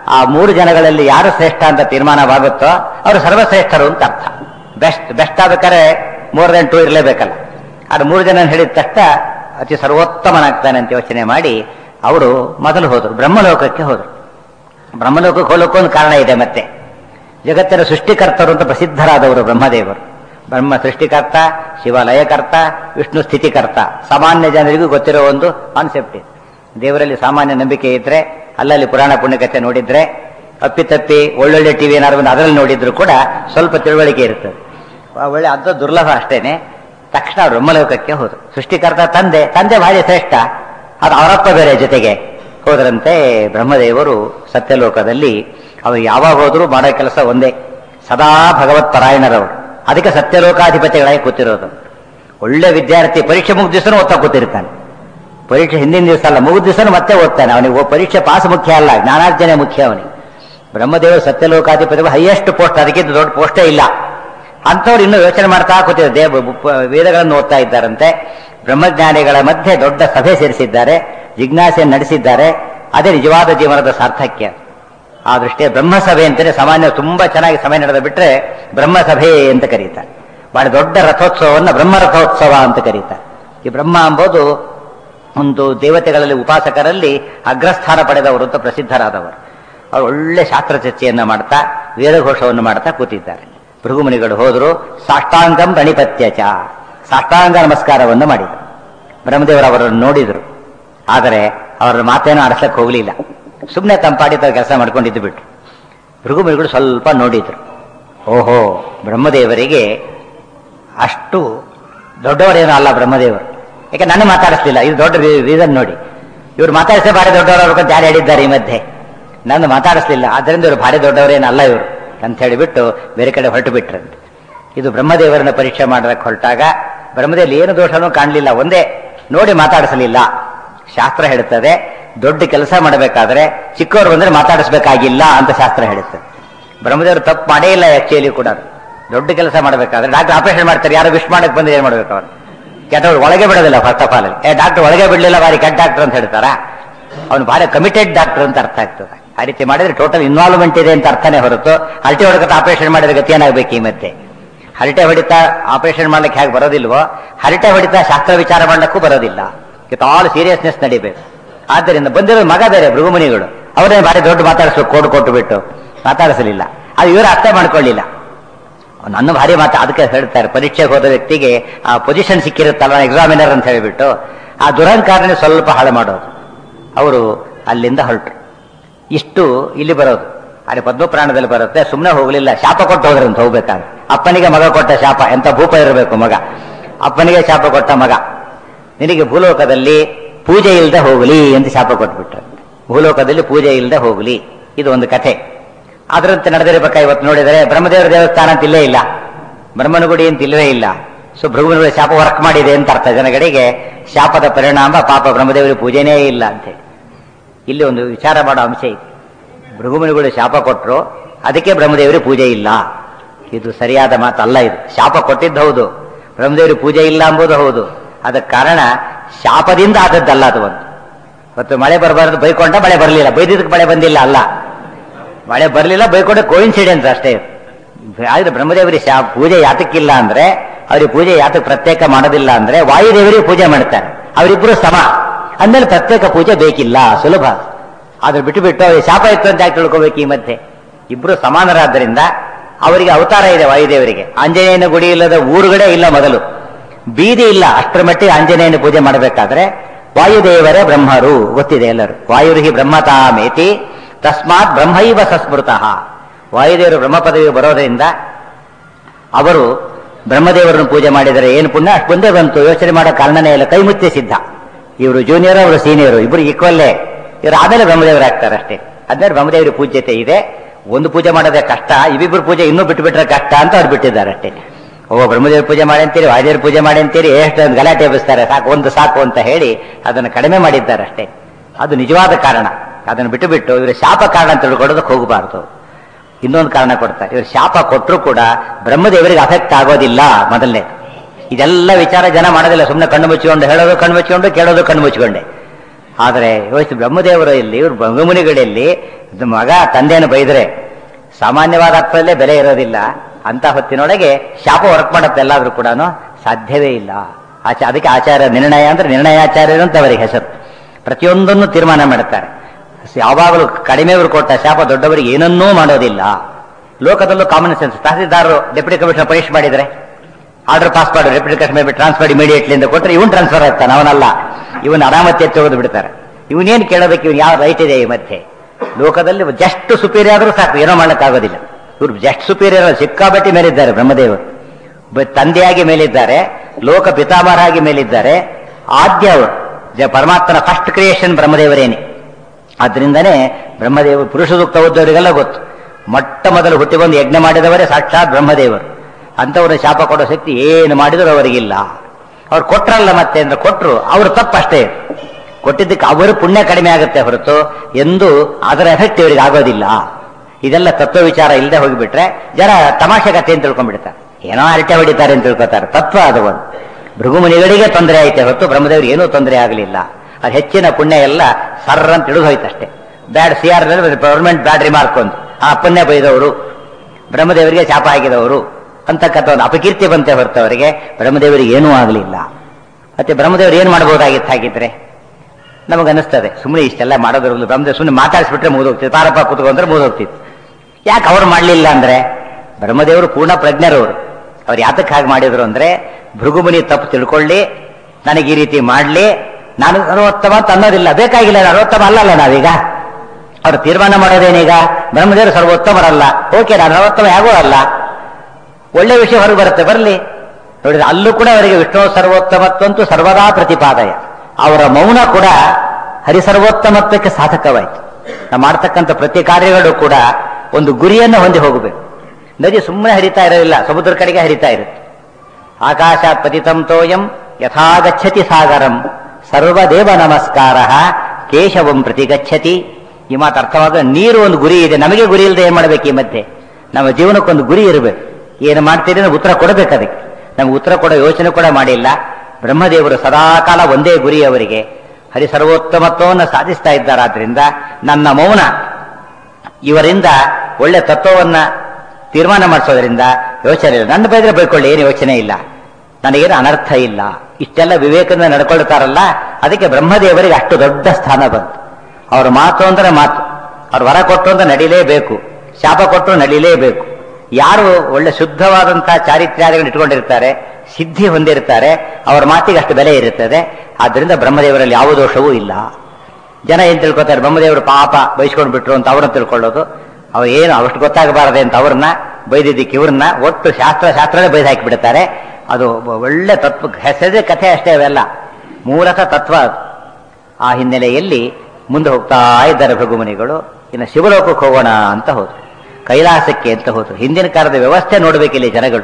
ಆ 3 ಜನಗಳಲ್ಲಿ ಯಾರು ಶ್ರೇಷ್ಠ ಅಂತ ತೀರ್ಮಾನವಾಗುತ್ತೋ ಅವರು ಸರ್ವಶ್ರೇಷ್ಠರು ಅಂತ ಅರ್ಥ. ಬೆಸ್ಟ್ ಆಗ್ಬೇಕಾದ್ರೆ ಮೋರ್ ದೆನ್ 2 ಇರಲೇಬೇಕಲ್ಲ. ಅದು 3 ಜನ ಹೇಳಿದ ತಕ್ಷಣ ಅತಿ ಸರ್ವೋತ್ತಮನಾಗ್ತಾನೆ ಅಂತ ಯೋಚನೆ ಮಾಡಿ ಅವರು ಮೊದಲು ಹೋದರು, ಬ್ರಹ್ಮಲೋಕಕ್ಕೆ ಹೋದರು. ಬ್ರಹ್ಮಲೋಕಕ್ಕೆ ಹೋಲಕ್ಕೂ ಒಂದು ಕಾರಣ ಇದೆ. ಮತ್ತೆ ಜಗತ್ತಿನ ಸೃಷ್ಟಿಕರ್ತರು ಅಂತ ಪ್ರಸಿದ್ಧರಾದವರು ಬ್ರಹ್ಮದೇವರು. ಬ್ರಹ್ಮ ಸೃಷ್ಟಿಕರ್ತ, ಶಿವ ಲಯಕರ್ತ, ವಿಷ್ಣು ಸ್ಥಿತಿಕರ್ತ. ಸಾಮಾನ್ಯ ಜನರಿಗೂ ಗೊತ್ತಿರೋ ಒಂದು ಕಾನ್ಸೆಪ್ಟ್ ಇದೆ. ದೇವರಲ್ಲಿ ಸಾಮಾನ್ಯ ನಂಬಿಕೆ ಇದ್ರೆ, ಅಲ್ಲಲ್ಲಿ ಪುರಾಣ ಪುಣ್ಯಕಥೆ ನೋಡಿದ್ರೆ, ಅಪ್ಪಿತಪ್ಪಿ ಒಳ್ಳೊಳ್ಳೆ ಟಿವಿ ಏನಾದ್ರು ಅದರಲ್ಲಿ ನೋಡಿದ್ರು ಕೂಡ ಸ್ವಲ್ಪ ತಿಳುವಳಿಕೆ ಇರ್ತದೆ. ಒಳ್ಳೆ ಅದು ದುರ್ಲಭ ಅಷ್ಟೇನೆ. ತಕ್ಷಣ ಬ್ರಹ್ಮಲೋಕಕ್ಕೆ ಹೋದ್ರು. ಸೃಷ್ಟಿಕರ್ತ ತಂದೆ ಭಾರಿ ಶ್ರೇಷ್ಠ, ಅದು ಅವರಪ್ಪ ಬೇರೆ ಜೊತೆಗೆ ಹೋದ್ರಂತೆ. ಬ್ರಹ್ಮದೇವರು ಸತ್ಯಲೋಕದಲ್ಲಿ ಅವರು ಯಾವಾಗ ಹೋದ್ರು ಮಾಡೋ ಕೆಲಸ ಒಂದೇ, ಸದಾ ಭಗವತ್ ಪರಾಯಣರವರು. ಅದಕ್ಕೆ ಸತ್ಯಲೋಕಾಧಿಪತಿಗಳಾಗಿ ಕೂತಿರೋದು. ಒಳ್ಳೆ ವಿದ್ಯಾರ್ಥಿ ಪರೀಕ್ಷೆ ಮುಗಿದ ದಿವಸನೂ ಓದ್ತಾ ಕೂತಿರ್ತಾನೆ. ಪರೀಕ್ಷೆ ಹಿಂದಿನ ದಿವಸ ಅಲ್ಲ, ಮುಗಿದ ದಿವಸನೂ ಮತ್ತೆ ಓದ್ತಾನೆ. ಅವನಿಗೆ ಪರೀಕ್ಷೆ ಪಾಸ್ ಮುಖ್ಯ ಅಲ್ಲ, ಜ್ಞಾನಾರ್ಜನೆ ಮುಖ್ಯ ಅವನಿಗೆ. ಬ್ರಹ್ಮದೇವರು ಸತ್ಯಲೋಕಾಧಿಪತಿಗಳು ಹೈಯೆಸ್ಟ್ ಪೋಸ್ಟ್, ಅದಕ್ಕಿಂತ ದೊಡ್ಡ ಪೋಸ್ಟೇ ಇಲ್ಲ. ಅಂಥವ್ರು ಇನ್ನೂ ಯೋಚನೆ ಮಾಡ್ತಾ ಕೂತಿದ್ದಾರೆ. ವೇದಗಳನ್ನು ಓದ್ತಾ ಇದ್ದಾರಂತೆ. ಬ್ರಹ್ಮಜ್ಞಾನಿಗಳ ಮಧ್ಯೆ ದೊಡ್ಡ ಸಭೆ ಸೇರಿಸಿದ್ದಾರೆ, ಜಿಜ್ಞಾಸೆಯನ್ನು ನಡೆಸಿದ್ದಾರೆ. ಅದೇ ನಿಜವಾದ ಜೀವನದ ಸಾರ್ಥಕ್ಯ. ಆ ದೃಷ್ಟಿಯ ಬ್ರಹ್ಮಸಭೆ ಅಂತಲೇ ಸಾಮಾನ್ಯ ತುಂಬಾ ಚೆನ್ನಾಗಿ ಸಭೆ ನಡೆದ ಬಿಟ್ರೆ ಬ್ರಹ್ಮಸಭೆ ಅಂತ ಕರೀತಾರೆ. ಬಹಳ ದೊಡ್ಡ ರಥೋತ್ಸವವನ್ನು ಬ್ರಹ್ಮ ರಥೋತ್ಸವ ಅಂತ ಕರೀತಾರೆ. ಈ ಬ್ರಹ್ಮ ಎಂಬುದು ಒಂದು ದೇವತೆಗಳಲ್ಲಿ ಉಪಾಸಕರಲ್ಲಿ ಅಗ್ರಸ್ಥಾನ ಪಡೆದವರು ಅಂತ ಪ್ರಸಿದ್ಧರಾದವರು. ಅವರು ಒಳ್ಳೆ ಶಾಸ್ತ್ರ ಚರ್ಚೆಯನ್ನ ಮಾಡ್ತಾ ವೇದಘೋಷವನ್ನು ಮಾಡ್ತಾ ಕೂತಿದ್ದಾರೆ. ಭೃಗುಮುನಿಗಳು ಹೋದರು. ಸಾಷ್ಟಾಂಗಂ ಪ್ರಣಿಪತ್ಯಚ, ಸಾಷ್ಟಾಂಗ ನಮಸ್ಕಾರವನ್ನು ಮಾಡಿದರು. ಬ್ರಹ್ಮದೇವರು ಅವರನ್ನು ನೋಡಿದರು. ಆದರೆ ಅವರ ಮಾತೇನೂ ಆಡಿಸ್ಲಕ್ಕೆ ಹೋಗಲಿಲ್ಲ. ಸುಮ್ಮನೆ ತಂಪಾಡಿತ ಕೆಲಸ ಮಾಡ್ಕೊಂಡಿದ್ದು ಬಿಟ್ರು. ಭೃಗುಮುನಿಗಳು ಸ್ವಲ್ಪ ನೋಡಿದ್ರು. ಓಹೋ, ಬ್ರಹ್ಮದೇವರಿಗೆ ಅಷ್ಟು ದೊಡ್ಡವರೇನೂ ಅಲ್ಲ ಬ್ರಹ್ಮದೇವರು. ಯಾಕೆ ನನ್ನ ಮಾತಾಡಿಸ್ಲಿಲ್ಲ, ಇದು ದೊಡ್ಡ ರೀಸನ್ ನೋಡಿ. ಇವ್ರು ಮಾತಾಡಿಸೇ ಭಾರಿ ದೊಡ್ಡವರು ಅಂತ ಯಾರು ಹೇಳಿದ್ದಾರೆ ಈ ಮಧ್ಯೆ. ನನ್ನ ಮಾತಾಡಿಸ್ಲಿಲ್ಲ, ಆದ್ದರಿಂದ ಇವರು ಭಾರಿ ದೊಡ್ಡವರೇನಲ್ಲ ಇವರು ಅಂತ ಹೇಳಿಬಿಟ್ಟು ಬೇರೆ ಕಡೆ ಹೊರಟು ಬಿಟ್ರಂತೆ. ಇದು ಬ್ರಹ್ಮದೇವರನ್ನ ಪರೀಕ್ಷೆ ಮಾಡೋದಕ್ಕೆ ಹೊರಟಾಗ ಬ್ರಹ್ಮದೇವರಲ್ಲಿ ಏನು ದೋಷನೂ ಕಾಣಲಿಲ್ಲ, ಒಂದೇ ನೋಡಿ ಮಾತಾಡಿಸಲಿಲ್ಲ. ಶಾಸ್ತ್ರ ಹೇಳುತ್ತದೆ ದೊಡ್ಡ ಕೆಲಸ ಮಾಡಬೇಕಾದ್ರೆ ಚಿಕ್ಕವರು ಬಂದ್ರೆ ಮಾತಾಡಿಸ್ಬೇಕಾಗಿಲ್ಲ ಅಂತ ಶಾಸ್ತ್ರ ಹೇಳುತ್ತದೆ. ಬ್ರಹ್ಮದೇವರು ತಪ್ಪು ಮಾಡೇ ಇಲ್ಲ. ಆಕ್ಚುಲಿ ಕೂಡ ದೊಡ್ಡ ಕೆಲಸ ಮಾಡಬೇಕಾದ್ರೆ ಡಾಕ್ಟರ್ ಆಪರೇಷನ್ ಮಾಡ್ತಾರೆ, ಯಾರು ವಿಶ್ ಮಾಡಕ್ ಬಂದ್ರೆ ಏನ್ ಮಾಡ್ಬೇಕು ಅವರು? ಕೆಟ್ಟವ್ರು ಒಳಗೆ ಬಿಡೋದಿಲ್ಲ. ಫಸ್ಟ್ ಆಫ್ ಆಲ್ ಡಾಕ್ಟರ್ ಒಳಗೆ ಬಿಡಲಿಲ್ಲ, ಭಾರಿ ಕೆಟ್ಟ ಡಾಕ್ಟರ್ ಅಂತ ಹೇಳ್ತಾರ. ಅವನು ಭಾರಿ ಕಮಿಟೆಡ್ ಡಾಕ್ಟರ್ ಅಂತ ಅರ್ಥ ಆಗ್ತದೆ. ಆ ರೀತಿ ಮಾಡಿದ್ರೆ ಟೋಟಲ್ ಇನ್ವಾಲ್ವ್ಮೆಂಟ್ ಇದೆ ಅಂತ ಅರ್ಥನೇ ಹೊರತು ಹರಟೆ ಹೊಡಕತ್ತ ಆಪರೇಷನ್ ಮಾಡಿದ್ರೆ ಗತಿ ಏನಾಗಬೇಕು ಈ ಮಧ್ಯೆ? ಹರಟೆ ಹೊಡಿತಾ ಆಪರೇಷನ್ ಮಾಡ್ಲಿಕ್ಕೆ ಹೇಗೆ ಬರೋದಿಲ್ವೋ, ಹರಟೆ ಹೊಡಿತಾ ಶಾಸ್ತ್ರ ವಿಚಾರ ಮಾಡ್ಲಿಕ್ಕೂ ಬರೋದಿಲ್ಲ. ಆಲ್ ಸೀರಿಯಸ್ನೆಸ್ ನಡಿಬೇಕು. ಆದ್ದರಿಂದ ಬಂದಿರೋ ಮಗ ಬೇರೆ ಭೃಗುಮುನಿಗಳು, ಅವರೇ ಭಾರಿ ದೊಡ್ಡ ಮಾತಾಡಿಸ್ಬೇಕು, ಕೋಡ್ ಕೊಟ್ಟು ಬಿಟ್ಟು ಮಾತಾಡಿಸಲಿಲ್ಲ. ಅದು ಇವರು ಅರ್ಥ ಮಾಡ್ಕೊಳ್ಳಿಲ್ಲ. ನನ್ನ ಭಾರಿ ಅದಕ್ಕೆ ಹೇಳ್ತಾರೆ, ಪರೀಕ್ಷೆಗೆ ಹೋದ ವ್ಯಕ್ತಿಗೆ ಆ ಪೊಸಿಷನ್ ಸಿಕ್ಕಿರುತ್ತಲ್ಲ ಎಕ್ಸಾಮಿನರ್ ಅಂತ ಹೇಳಿಬಿಟ್ಟು ಆ ದುರಹಂಕಾರನೇ ಸ್ವಲ್ಪ ಹಾಳು ಮಾಡೋದು. ಅವರು ಅಲ್ಲಿಂದ ಹೊರಟರು. ಇಷ್ಟು ಇಲ್ಲಿ ಬರೋದು. ಅದೇ ಪದ್ಮಪುರಾಣದಲ್ಲಿ ಬರುತ್ತೆ. ಸುಮ್ಮನೆ ಹೋಗ್ಲಿಲ್ಲ, ಶಾಪ ಕೊಟ್ಟು ಹೋದ್ರಂತ ಹೋಗ್ಬೇಕಾದ್ರೆ. ಅಪ್ಪನಿಗೆ ಮಗ ಕೊಟ್ಟ ಶಾಪ, ಎಂತ ಭೂಪ ಇರಬೇಕು ಮಗ. ಅಪ್ಪನಿಗೆ ಶಾಪ ಕೊಟ್ಟ ಮಗ, ನಿನಗೆ ಭೂಲೋಕದಲ್ಲಿ ಪೂಜೆ ಇಲ್ಲದೆ ಹೋಗಲಿ ಅಂತ ಶಾಪ ಕೊಟ್ಬಿಟ್ರು. ಭೂಲೋಕದಲ್ಲಿ ಪೂಜೆ ಇಲ್ಲದೆ ಹೋಗಲಿ, ಇದು ಒಂದು ಕಥೆ. ಅದರಂತೆ ನಡೆದಿರಬೇಕಾ ಇವತ್ತು ನೋಡಿದರೆ ಬ್ರಹ್ಮದೇವರ ದೇವಸ್ಥಾನ ಅಂತ ಇಲ್ಲೇ ಇಲ್ಲ, ಬ್ರಹ್ಮನ ಗುಡಿ ಅಂತ ಇಲ್ಲವೇ ಇಲ್ಲ. ಸೊ ಭೃಗುಮುನಿಗಳ ಶಾಪ ವರ್ಕ್ ಮಾಡಿದೆ ಅಂತ ಅರ್ಥ. ಜನಗಳಿಗೆ ಶಾಪದ ಪರಿಣಾಮ ಪಾಪ ಬ್ರಹ್ಮದೇವರಿಗೆ ಪೂಜೆನೇ ಇಲ್ಲ ಅಂತೇಳಿ ಇಲ್ಲಿ ಒಂದು ವಿಚಾರ ಮಾಡೋ ಅಂಶ ಇದೆ. ಭೃಗುಮುನಿಗಳು ಶಾಪ ಕೊಟ್ಟರು, ಅದಕ್ಕೆ ಬ್ರಹ್ಮದೇವರಿಗೆ ಪೂಜೆ ಇಲ್ಲ. ಇದು ಸರಿಯಾದ ಮಾತಲ್ಲ. ಇದು ಶಾಪ ಕೊಟ್ಟಿದ್ದು ಹೌದು, ಬ್ರಹ್ಮದೇವರಿಗೆ ಪೂಜೆ ಇಲ್ಲ ಎಂಬುದು ಹೌದು. ಅದಕ್ಕೆ ಕಾರಣ ಶಾಪದಿಂದ ಆದದ್ದಲ್ಲ. ಅದು ಒಂದು ಇವತ್ತು ಮಳೆ ಬರಬಾರದು ಬೈಕೊಂಡ, ಮಳೆ ಬರಲಿಲ್ಲ, ಬೈದಿದ್ದಕ್ಕೆ ಮಳೆ ಬಂದಿಲ್ಲ ಅಲ್ಲ, ಮಳೆ ಬರಲಿಲ್ಲ ಬೈಕೊಂಡ ಕೋಇನ್ಸಿಡೆನ್ಸ್ ಅಷ್ಟೇ. ಆದ್ರೆ ಬ್ರಹ್ಮದೇವರಿಗೆ ಪೂಜೆ ಯಾತಕ್ಕಿಲ್ಲ ಅಂದ್ರೆ, ಅವ್ರಿಗೆ ಪೂಜೆ ಯಾತಕ್ಕೆ ಪ್ರತ್ಯೇಕ ಮಾಡೋದಿಲ್ಲ ಅಂದ್ರೆ ವಾಯುದೇವರಿಗೆ ಪೂಜೆ ಮಾಡ್ತಾರೆ, ಅವರಿಬ್ರು ಸಮ ಅಂದ್ಮೇಲೆ ಪ್ರತ್ಯೇಕ ಪೂಜೆ ಬೇಕಿಲ್ಲ, ಸುಲಭ. ಆದ್ರೆ ಬಿಟ್ಟು ಅವ್ರಿಗೆ ಶಾಪ ಇತ್ತು ಅಂತ ಯಾಕೆ ತಿಳ್ಕೋಬೇಕು? ಈ ಮಧ್ಯೆ ಇಬ್ರು ಸಮಾನರಾದ್ದರಿಂದ ಅವರಿಗೆ ಅವತಾರ ಇದೆ. ವಾಯುದೇವರಿಗೆ ಆಂಜನೇಯನ ಗುಡಿ ಇಲ್ಲದ ಊರುಗಳೇ ಇಲ್ಲ, ಮೊದಲು ಬೀದಿ ಇಲ್ಲ. ಅಷ್ಟರ ಮಟ್ಟಿಗೆ ಆಂಜನೇಯನ ಪೂಜೆ ಮಾಡಬೇಕಾದ್ರೆ ವಾಯುದೇವರೇ ಬ್ರಹ್ಮರು, ಗೊತ್ತಿದೆ ಎಲ್ಲರೂ. ವಾಯುರ್ಹಿ ಬ್ರಹ್ಮತಾಮೇತಿ ತಸ್ಮಾತ್ ಬ್ರಹ್ಮೈವ ಸಸ್ಮೃತಃ. ವಾಯುದೇವರು ಬ್ರಹ್ಮ ಪದವಿಗೆ ಬರೋದರಿಂದ ಅವರು ಬ್ರಹ್ಮದೇವರನ್ನು ಪೂಜೆ ಮಾಡಿದರೆ ಏನು ಪುಣ್ಯ, ಅಷ್ಟು ಮುಂದೆ ಬಂತು. ಯೋಚನೆ ಮಾಡೋ ಕಾರಣನೇ ಇಲ್ಲ, ಕೈ ಮುಚ್ಚಿ ಸಿದ್ಧ. ಇವರು ಜೂನಿಯರ್, ಅವರು ಸೀನಿಯರು, ಇಬ್ಬರು ಈಕ್ವಲ್ಲೇ. ಇವರು ಆಮೇಲೆ ಬ್ರಹ್ಮದೇವರಾಗ್ತಾರೆ ಅಷ್ಟೇ. ಅದ್ಮೇಲೆ ಬ್ರಹ್ಮದೇವರ ಪೂಜ್ಯತೆ ಇದೆ. ಒಂದು ಪೂಜೆ ಮಾಡೋದೇ ಕಷ್ಟ, ಇವಿಬ್ಬರು ಪೂಜೆ ಇನ್ನೂ ಬಿಟ್ಟುಬಿಟ್ರೆ ಕಷ್ಟ ಅಂತ ಅವ್ರು ಬಿಟ್ಟಿದ್ದಾರೆ ಅಷ್ಟೇ. ಬ್ರಹ್ಮದೇವ್ರ ಪೂಜೆ ಮಾಡಿ ಅಂತೀರಿ, ವಾಯುದೇವ್ರ ಪೂಜೆ ಮಾಡಿ ಅಂತೀರಿ, ಎಷ್ಟು ಗಲಾಟೆ ಎಬ್ಬಿಸ್ತಾರೆ, ಸಾಕು ಅಂತ ಹೇಳಿ ಅದನ್ನು ಕಡಿಮೆ ಮಾಡಿದ್ದಾರೆ ಅಷ್ಟೇ. ಅದು ನಿಜವಾದ ಕಾರಣ. ಅದನ್ನು ಬಿಟ್ಟು ಇವರು ಶಾಪ ಕಾರಣ ಅಂತ ತಿಳ್ಕೊಳ್ಳೋದಕ್ಕೆ ಹೋಗಬಾರ್ದು. ಇನ್ನೊಂದು ಕಾರಣ ಕೊಡ್ತಾರೆ, ಇವರು ಶಾಪ ಕೊಟ್ಟರು ಕೂಡ ಬ್ರಹ್ಮದೇವರಿಗೆ ಅಫೆಕ್ಟ್ ಆಗೋದಿಲ್ಲ. ಮೊದಲನೇ ಇದೆಲ್ಲ ವಿಚಾರ ಜನ ಮಾಡೋದಿಲ್ಲ, ಸುಮ್ಮನೆ ಕಣ್ಣು ಮುಚ್ಚಿಕೊಂಡು ಹೇಳೋದು ಕಣ್ಣು ಮುಚ್ಚಿಕೊಂಡು, ಕೇಳೋದು ಕಣ್ಣು ಮುಚ್ಚಿಕೊಂಡೆ. ಆದರೆ ಯೋಚಿಸಿ ಬ್ರಹ್ಮದೇವರು ಇಲ್ಲಿ ಇವರು ಭೃಗುಮುನಿಗಳಲ್ಲಿ ಮಗ ತಂದೆಯನ್ನು ಬೈದರೆ ಸಾಮಾನ್ಯವಾದ ಅರ್ಥದಲ್ಲೇ ಬೆಲೆ ಇರೋದಿಲ್ಲ. ಅಂತ ಹೊತ್ತಿನೊಳಗೆ ಶಾಪ ವರ್ಕ್ ಮಾಡುತ್ತೆ ಎಲ್ಲಾದ್ರೂ ಕೂಡ ಸಾಧ್ಯವೇ ಇಲ್ಲ. ಅದಕ್ಕೆ ಆಚಾರ್ಯ ನಿರ್ಣಯ ಅಂದ್ರೆ ನಿರ್ಣಯಾಚಾರ್ಯರು ಅಂತ ಅವರಿಗೆ ಹೆಸರು. ಪ್ರತಿಯೊಂದನ್ನು ತೀರ್ಮಾನ ಮಾಡುತ್ತಾರೆ. ಯಾವಾಗಲೂ ಕಡಿಮೆಯವರು ಕೊಟ್ಟ ಶಾಪ ದೊಡ್ಡವರಿಗೆ ಏನನ್ನೂ ಮಾಡೋದಿಲ್ಲ. ಲೋಕದಲ್ಲೂ ಕಾಮನ್ ಸೆನ್ಸ್. ತಹಸೀಲ್ದಾರರು ಡೆಪ್ಯೂಟಿ ಕಮಿಷನರ್ ಪರೀಕ್ಷೆ ಮಾಡಿದರೆ ಆರ್ಡರ್ ಪಾಸ್ ಮಾಡಿ ಡೆಪ್ಯೂಟಿ ಕಮಿಷನರ್ ಟ್ರಾನ್ಸ್ಫರ್ ಇಮಿಡಿಯೇಟ್ಲಿ ಅಂತ ಕೊಟ್ಟರೆ ಇವನ್ ಟ್ರಾನ್ಸ್ಫರ್ ಆಗ್ತಾನೆ, ಅವನಲ್ಲ. ಇವನ್ ಅನಾಮತಿ ತೆಗೆದು ಬಿಡ್ತಾರೆ. ಇವನೇನು ಕೇಳೋದಕ್ಕೆ ಇವನು ಯಾವ ರೈಟ್ ಇದೆ ಈ ಮಧ್ಯೆ? ಲೋಕದಲ್ಲಿ ಜಸ್ಟ್ ಸುಪೀರಿಯರ್ ಆದರೂ ಸಾಕು, ಏನೋ ಮಾಡಕ್ಕಾಗೋದಿಲ್ಲ. ಇವರು ಜಸ್ಟ್ ಸುಪೀರಿಯರ್ ಸಿಕ್ಕಾಬಟ್ಟಿ ಮೇಲಿದ್ದಾರೆ. ಬ್ರಹ್ಮದೇವರು ತಂದೆಯಾಗಿ ಮೇಲಿದ್ದಾರೆ, ಲೋಕ ಪಿತಾಮಹರಾಗಿ ಮೇಲಿದ್ದಾರೆ. ಆದ್ಯ ಅವರು ಪರಮಾತ್ಮನ ಫಸ್ಟ್ ಕ್ರಿಯೇಷನ್ ಬ್ರಹ್ಮದೇವರೇನೆ. ಆದ್ರಿಂದನೇ ಬ್ರಹ್ಮದೇವರು ಪುರುಷ ಸೂಕ್ತ ಓದೋರಿಗೆಲ್ಲ ಗೊತ್ತು. ಮೊಟ್ಟ ಮೊದಲು ಹುಟ್ಟಿ ಬಂದು ಯಜ್ಞ ಮಾಡಿದವರೇ ಸಾಕ್ಷಾತ್ ಬ್ರಹ್ಮದೇವರು. ಅಂಥವ್ರನ್ನ ಶಾಪ ಕೊಡೋ ಶಕ್ತಿ ಏನು ಮಾಡಿದರೂ ಅವರಿಗಿಲ್ಲ. ಅವ್ರು ಕೊಟ್ರಲ್ಲ ಮತ್ತೆ ಅಂದ್ರೆ ಕೊಟ್ಟರು, ಅವರು ತಪ್ಪಷ್ಟೇ. ಕೊಟ್ಟಿದ್ದಕ್ಕೆ ಅವರು ಪುಣ್ಯ ಕಡಿಮೆ ಆಗುತ್ತೆ ಹೊರತು ಎಂದು ಅದರ ಎಫೆಕ್ಟ್ ಇವರಿಗೆ ಆಗೋದಿಲ್ಲ. ಇದೆಲ್ಲ ತತ್ವ ವಿಚಾರ ಇಲ್ಲದೆ ಹೋಗಿಬಿಟ್ರೆ ಜನ ತಮಾಷೆ ಕಥೆ ಅಂತ ತಿಳ್ಕೊಂಡ್ಬಿಡ್ತಾರೆ. ಏನೋ ಅರಟೆ ಹೊಡಿತಾರೆ ಅಂತ ತಿಳ್ಕೊತಾರೆ. ತತ್ವ ಅದು ಒಂದು. ಭೃಗುಮುನಿಗಳಿಗೆ ತೊಂದರೆ ಆಯ್ತೆ ಹೊರತು ಬ್ರಹ್ಮದೇವ್ರಿಗೆ ಏನೂ ತೊಂದರೆ ಆಗಲಿಲ್ಲ. ಅದು ಹೆಚ್ಚಿನ ಪುಣ್ಯ ಎಲ್ಲ ಸರ್ರ ಅಂತ ಹಿಡಿದು ಹೋಯ್ತಷ್ಟೇ. Bad CR government bad remark ಒಂದು ಆ ಪುಣ್ಯ ಬೈದವರು ಬ್ರಹ್ಮದೇವರಿಗೆ ಶಾಪ ಆಗಿದವರು ಅಂತಕ್ಕಂಥ ಒಂದು ಅಪಕೀರ್ತಿ ಬಂತೆ ಹೊರತು ಅವರಿಗೆ ಬ್ರಹ್ಮದೇವರಿಗೆ ಏನೂ ಆಗಲಿಲ್ಲ. ಮತ್ತೆ ಬ್ರಹ್ಮದೇವರು ಏನು ಮಾಡಬಹುದಾಗಿತ್ತು ಹಾಗಿದ್ರೆ? ನಮಗನ್ನಿಸ್ತದೆ ಸುಮ್ಮನೆ ಇಷ್ಟೆಲ್ಲ ಮಾಡೋದ್ರಲ್ಲಿ ಬ್ರಹ್ಮದೇವ್ ಸುಮ್ಮನೆ ಮಾತಾಡಿಸ್ಬಿಟ್ರೆ ಮುಗಿದೋಗ್ತಿತ್ತು, ಪಾರಪ್ಪ ಕೂತ್ಕೊಂಡ್ರೆ ಮುಗಿದೋಗ್ತಿತ್ತು. ಯಾಕೆ ಅವ್ರು ಮಾಡಲಿಲ್ಲ ಅಂದ್ರೆ ಬ್ರಹ್ಮದೇವರು ಪೂರ್ಣ ಪ್ರಜ್ಞರವರು. ಅವ್ರು ಯಾತಕ್ಕೆ ಹಾಗೆ ಮಾಡಿದ್ರು ಅಂದ್ರೆ ಭೃಗುಮುನಿ ತಪ್ಪು ತಿಳ್ಕೊಳ್ಳಿ, ನನಗೆ ಈ ರೀತಿ ಮಾಡಲಿ, ನಾನು ಸರ್ವೋತ್ತಮ ಅಂತ ಅನ್ನೋದಿಲ್ಲ. ಬೇಕಾಗಿಲ್ಲ, ಸರ್ವೋತ್ತಮ ಅಲ್ಲಲ್ಲ ನಾವೀಗ. ಅವ್ರು ತೀರ್ಮಾನ ಮಾಡೋದೇನೀಗ? ಬ್ರಹ್ಮದೇವರು ಸರ್ವೋತ್ತಮರಲ್ಲ. ಓಕೆ, ನಾನು ಸರ್ವೋತ್ತಮ ಯಾಗೂ ಅಲ್ಲ. ಒಳ್ಳೆ ವಿಷಯ ಹೊರಗೆ ಬರುತ್ತೆ, ಬರಲಿ. ನೋಡಿದ್ರೆ ಅಲ್ಲೂ ಕೂಡ ಅವರಿಗೆ ವಿಷ್ಣು ಸರ್ವೋತ್ತಮತ್ವಂತೂ ಸರ್ವದಾ ಪ್ರತಿಪಾದಯ. ಅವರ ಮೌನ ಕೂಡ ಹರಿಸರ್ವೋತ್ತಮತ್ವಕ್ಕೆ ಸಾಧಕವಾಯಿತು. ನಾವು ಮಾಡ್ತಕ್ಕಂಥ ಪ್ರತಿ ಕಾರ್ಯಗಳು ಕೂಡ ಒಂದು ಗುರಿಯನ್ನು ಹೊಂದಿ ಹೋಗಬೇಕು. ನದಿ ಸುಮ್ಮನೆ ಹರಿತಾ ಇರೋದಿಲ್ಲ, ಸಮುದ್ರ ಕಡೆಗೆ ಹರಿತಾ ಇರುತ್ತೆ. ಆಕಾಶಾತ್ ಪತಿತಂ ತೋಯಂ ಯಥಾಗಚ್ಚತಿ ಸಾಗರಂ ಸರ್ವದೇವ ನಮಸ್ಕಾರ ಕೇಶವಂ ಪ್ರತಿ ಗಚ್ಚತಿ. ಈ ಮಾತು ಅರ್ಥವಾಗ ನೀರು ಒಂದು ಗುರಿ ಇದೆ, ನಮಗೆ ಗುರಿ ಇಲ್ಲದೆ ಏನ್ ಮಾಡ್ಬೇಕು? ಈ ಮಧ್ಯೆ ನಮ್ಮ ಜೀವನಕ್ಕೊಂದು ಗುರಿ ಇರಬೇಕು. ಏನು ಮಾಡ್ತೀರಿ ನಾವು ಉತ್ತರ ಕೊಡಬೇಕು. ಅದಕ್ಕೆ ನಮ್ಗೆ ಉತ್ತರ ಕೊಡೋ ಯೋಚನೆ ಕೂಡ ಮಾಡಿಲ್ಲ. ಬ್ರಹ್ಮದೇವರು ಸದಾಕಾಲ ಒಂದೇ ಗುರಿ ಅವರಿಗೆ, ಹರಿಸರ್ವೋತ್ತಮತ್ವವನ್ನು ಸಾಧಿಸ್ತಾ ಇದ್ದಾರಾದ್ರಿಂದ ನನ್ನ ಮೌನ ಇವರಿಂದ ಒಳ್ಳೆ ತತ್ವವನ್ನ ತೀರ್ಮಾನ ಮಾಡಿಸೋದ್ರಿಂದ ಯೋಚನೆ ಇಲ್ಲ. ನನ್ನ ಬೈದ್ರೆ ಬೈಕೊಳ್ಳಿ, ಏನು ಯೋಚನೆ ಇಲ್ಲ, ನನಗೇನು ಅನರ್ಥ ಇಲ್ಲ. ಇಷ್ಟೆಲ್ಲ ವಿವೇಕದಿಂದ ನಡ್ಕೊಳ್ತಾರಲ್ಲ, ಅದಕ್ಕೆ ಬ್ರಹ್ಮದೇವರಿಗೆ ಅಷ್ಟು ದೊಡ್ಡ ಸ್ಥಾನ ಬಂತು. ಅವ್ರ ಮಾತು ಅಂದ್ರೆ ಮಾತು, ಅವ್ರು ವರ ಕೊಟ್ಟು ಅಂತ ನಡೀಲೇಬೇಕು, ಶಾಪ ಕೊಟ್ಟು ನಡೀಲೇಬೇಕು. ಯಾರು ಒಳ್ಳೆ ಶುದ್ಧವಾದಂತಹ ಚಾರಿತ್ರ್ಯಗಳನ್ನು ಇಟ್ಕೊಂಡಿರ್ತಾರೆ, ಸಿದ್ಧಿ ಹೊಂದಿರ್ತಾರೆ, ಅವರ ಮಾತಿಗೆ ಅಷ್ಟು ಬೆಲೆ ಇರುತ್ತದೆ. ಆದ್ದರಿಂದ ಬ್ರಹ್ಮದೇವರಲ್ಲಿ ಯಾವ ದೋಷವೂ ಇಲ್ಲ. ಜನ ಏನ್ ತಿಳ್ಕೊತಾರೆ? ಬ್ರಹ್ಮದೇವರು ಪಾಪ ಬೈಸ್ಕೊಂಡು ಬಿಟ್ರು ಅಂತ ಅವ್ರನ್ನ ತಿಳ್ಕೊಳ್ಳೋದು. ಅವ್ರು ಏನು ಅವಷ್ಟು ಗೊತ್ತಾಗಬಾರದೆ ಅಂತ ಅವ್ರನ್ನ ಬೈದಿದ್ದಕ್ಕೆ ಇವ್ರನ್ನ ಒಟ್ಟು ಶಾಸ್ತ್ರನೇ ಬೈದು ಹಾಕಿಬಿಡ್ತಾರೆ. ಅದು ಒಳ್ಳೆ ತತ್ವ, ಹೆಸರೇ ಕಥೆ ಅಷ್ಟೇ, ಅವೆಲ್ಲ ಮೂಲತಃ ತತ್ವ ಅದು. ಆ ಹಿನ್ನೆಲೆಯಲ್ಲಿ ಮುಂದೆ ಹೋಗ್ತಾ ಇದ್ದಾರೆ ಭೃಗುಮುನಿಗಳು. ಇನ್ನು ಶಿವಲೋಕಕ್ಕೆ ಹೋಗೋಣ ಅಂತ ಹೋದ್ರು, ಕೈಲಾಸಕ್ಕೆ ಅಂತ ಹೋದ್ರು. ಹಿಂದಿನ ಕಾಲದ ವ್ಯವಸ್ಥೆ ನೋಡ್ಬೇಕಿಲ್ಲಿ ಜನಗಳು.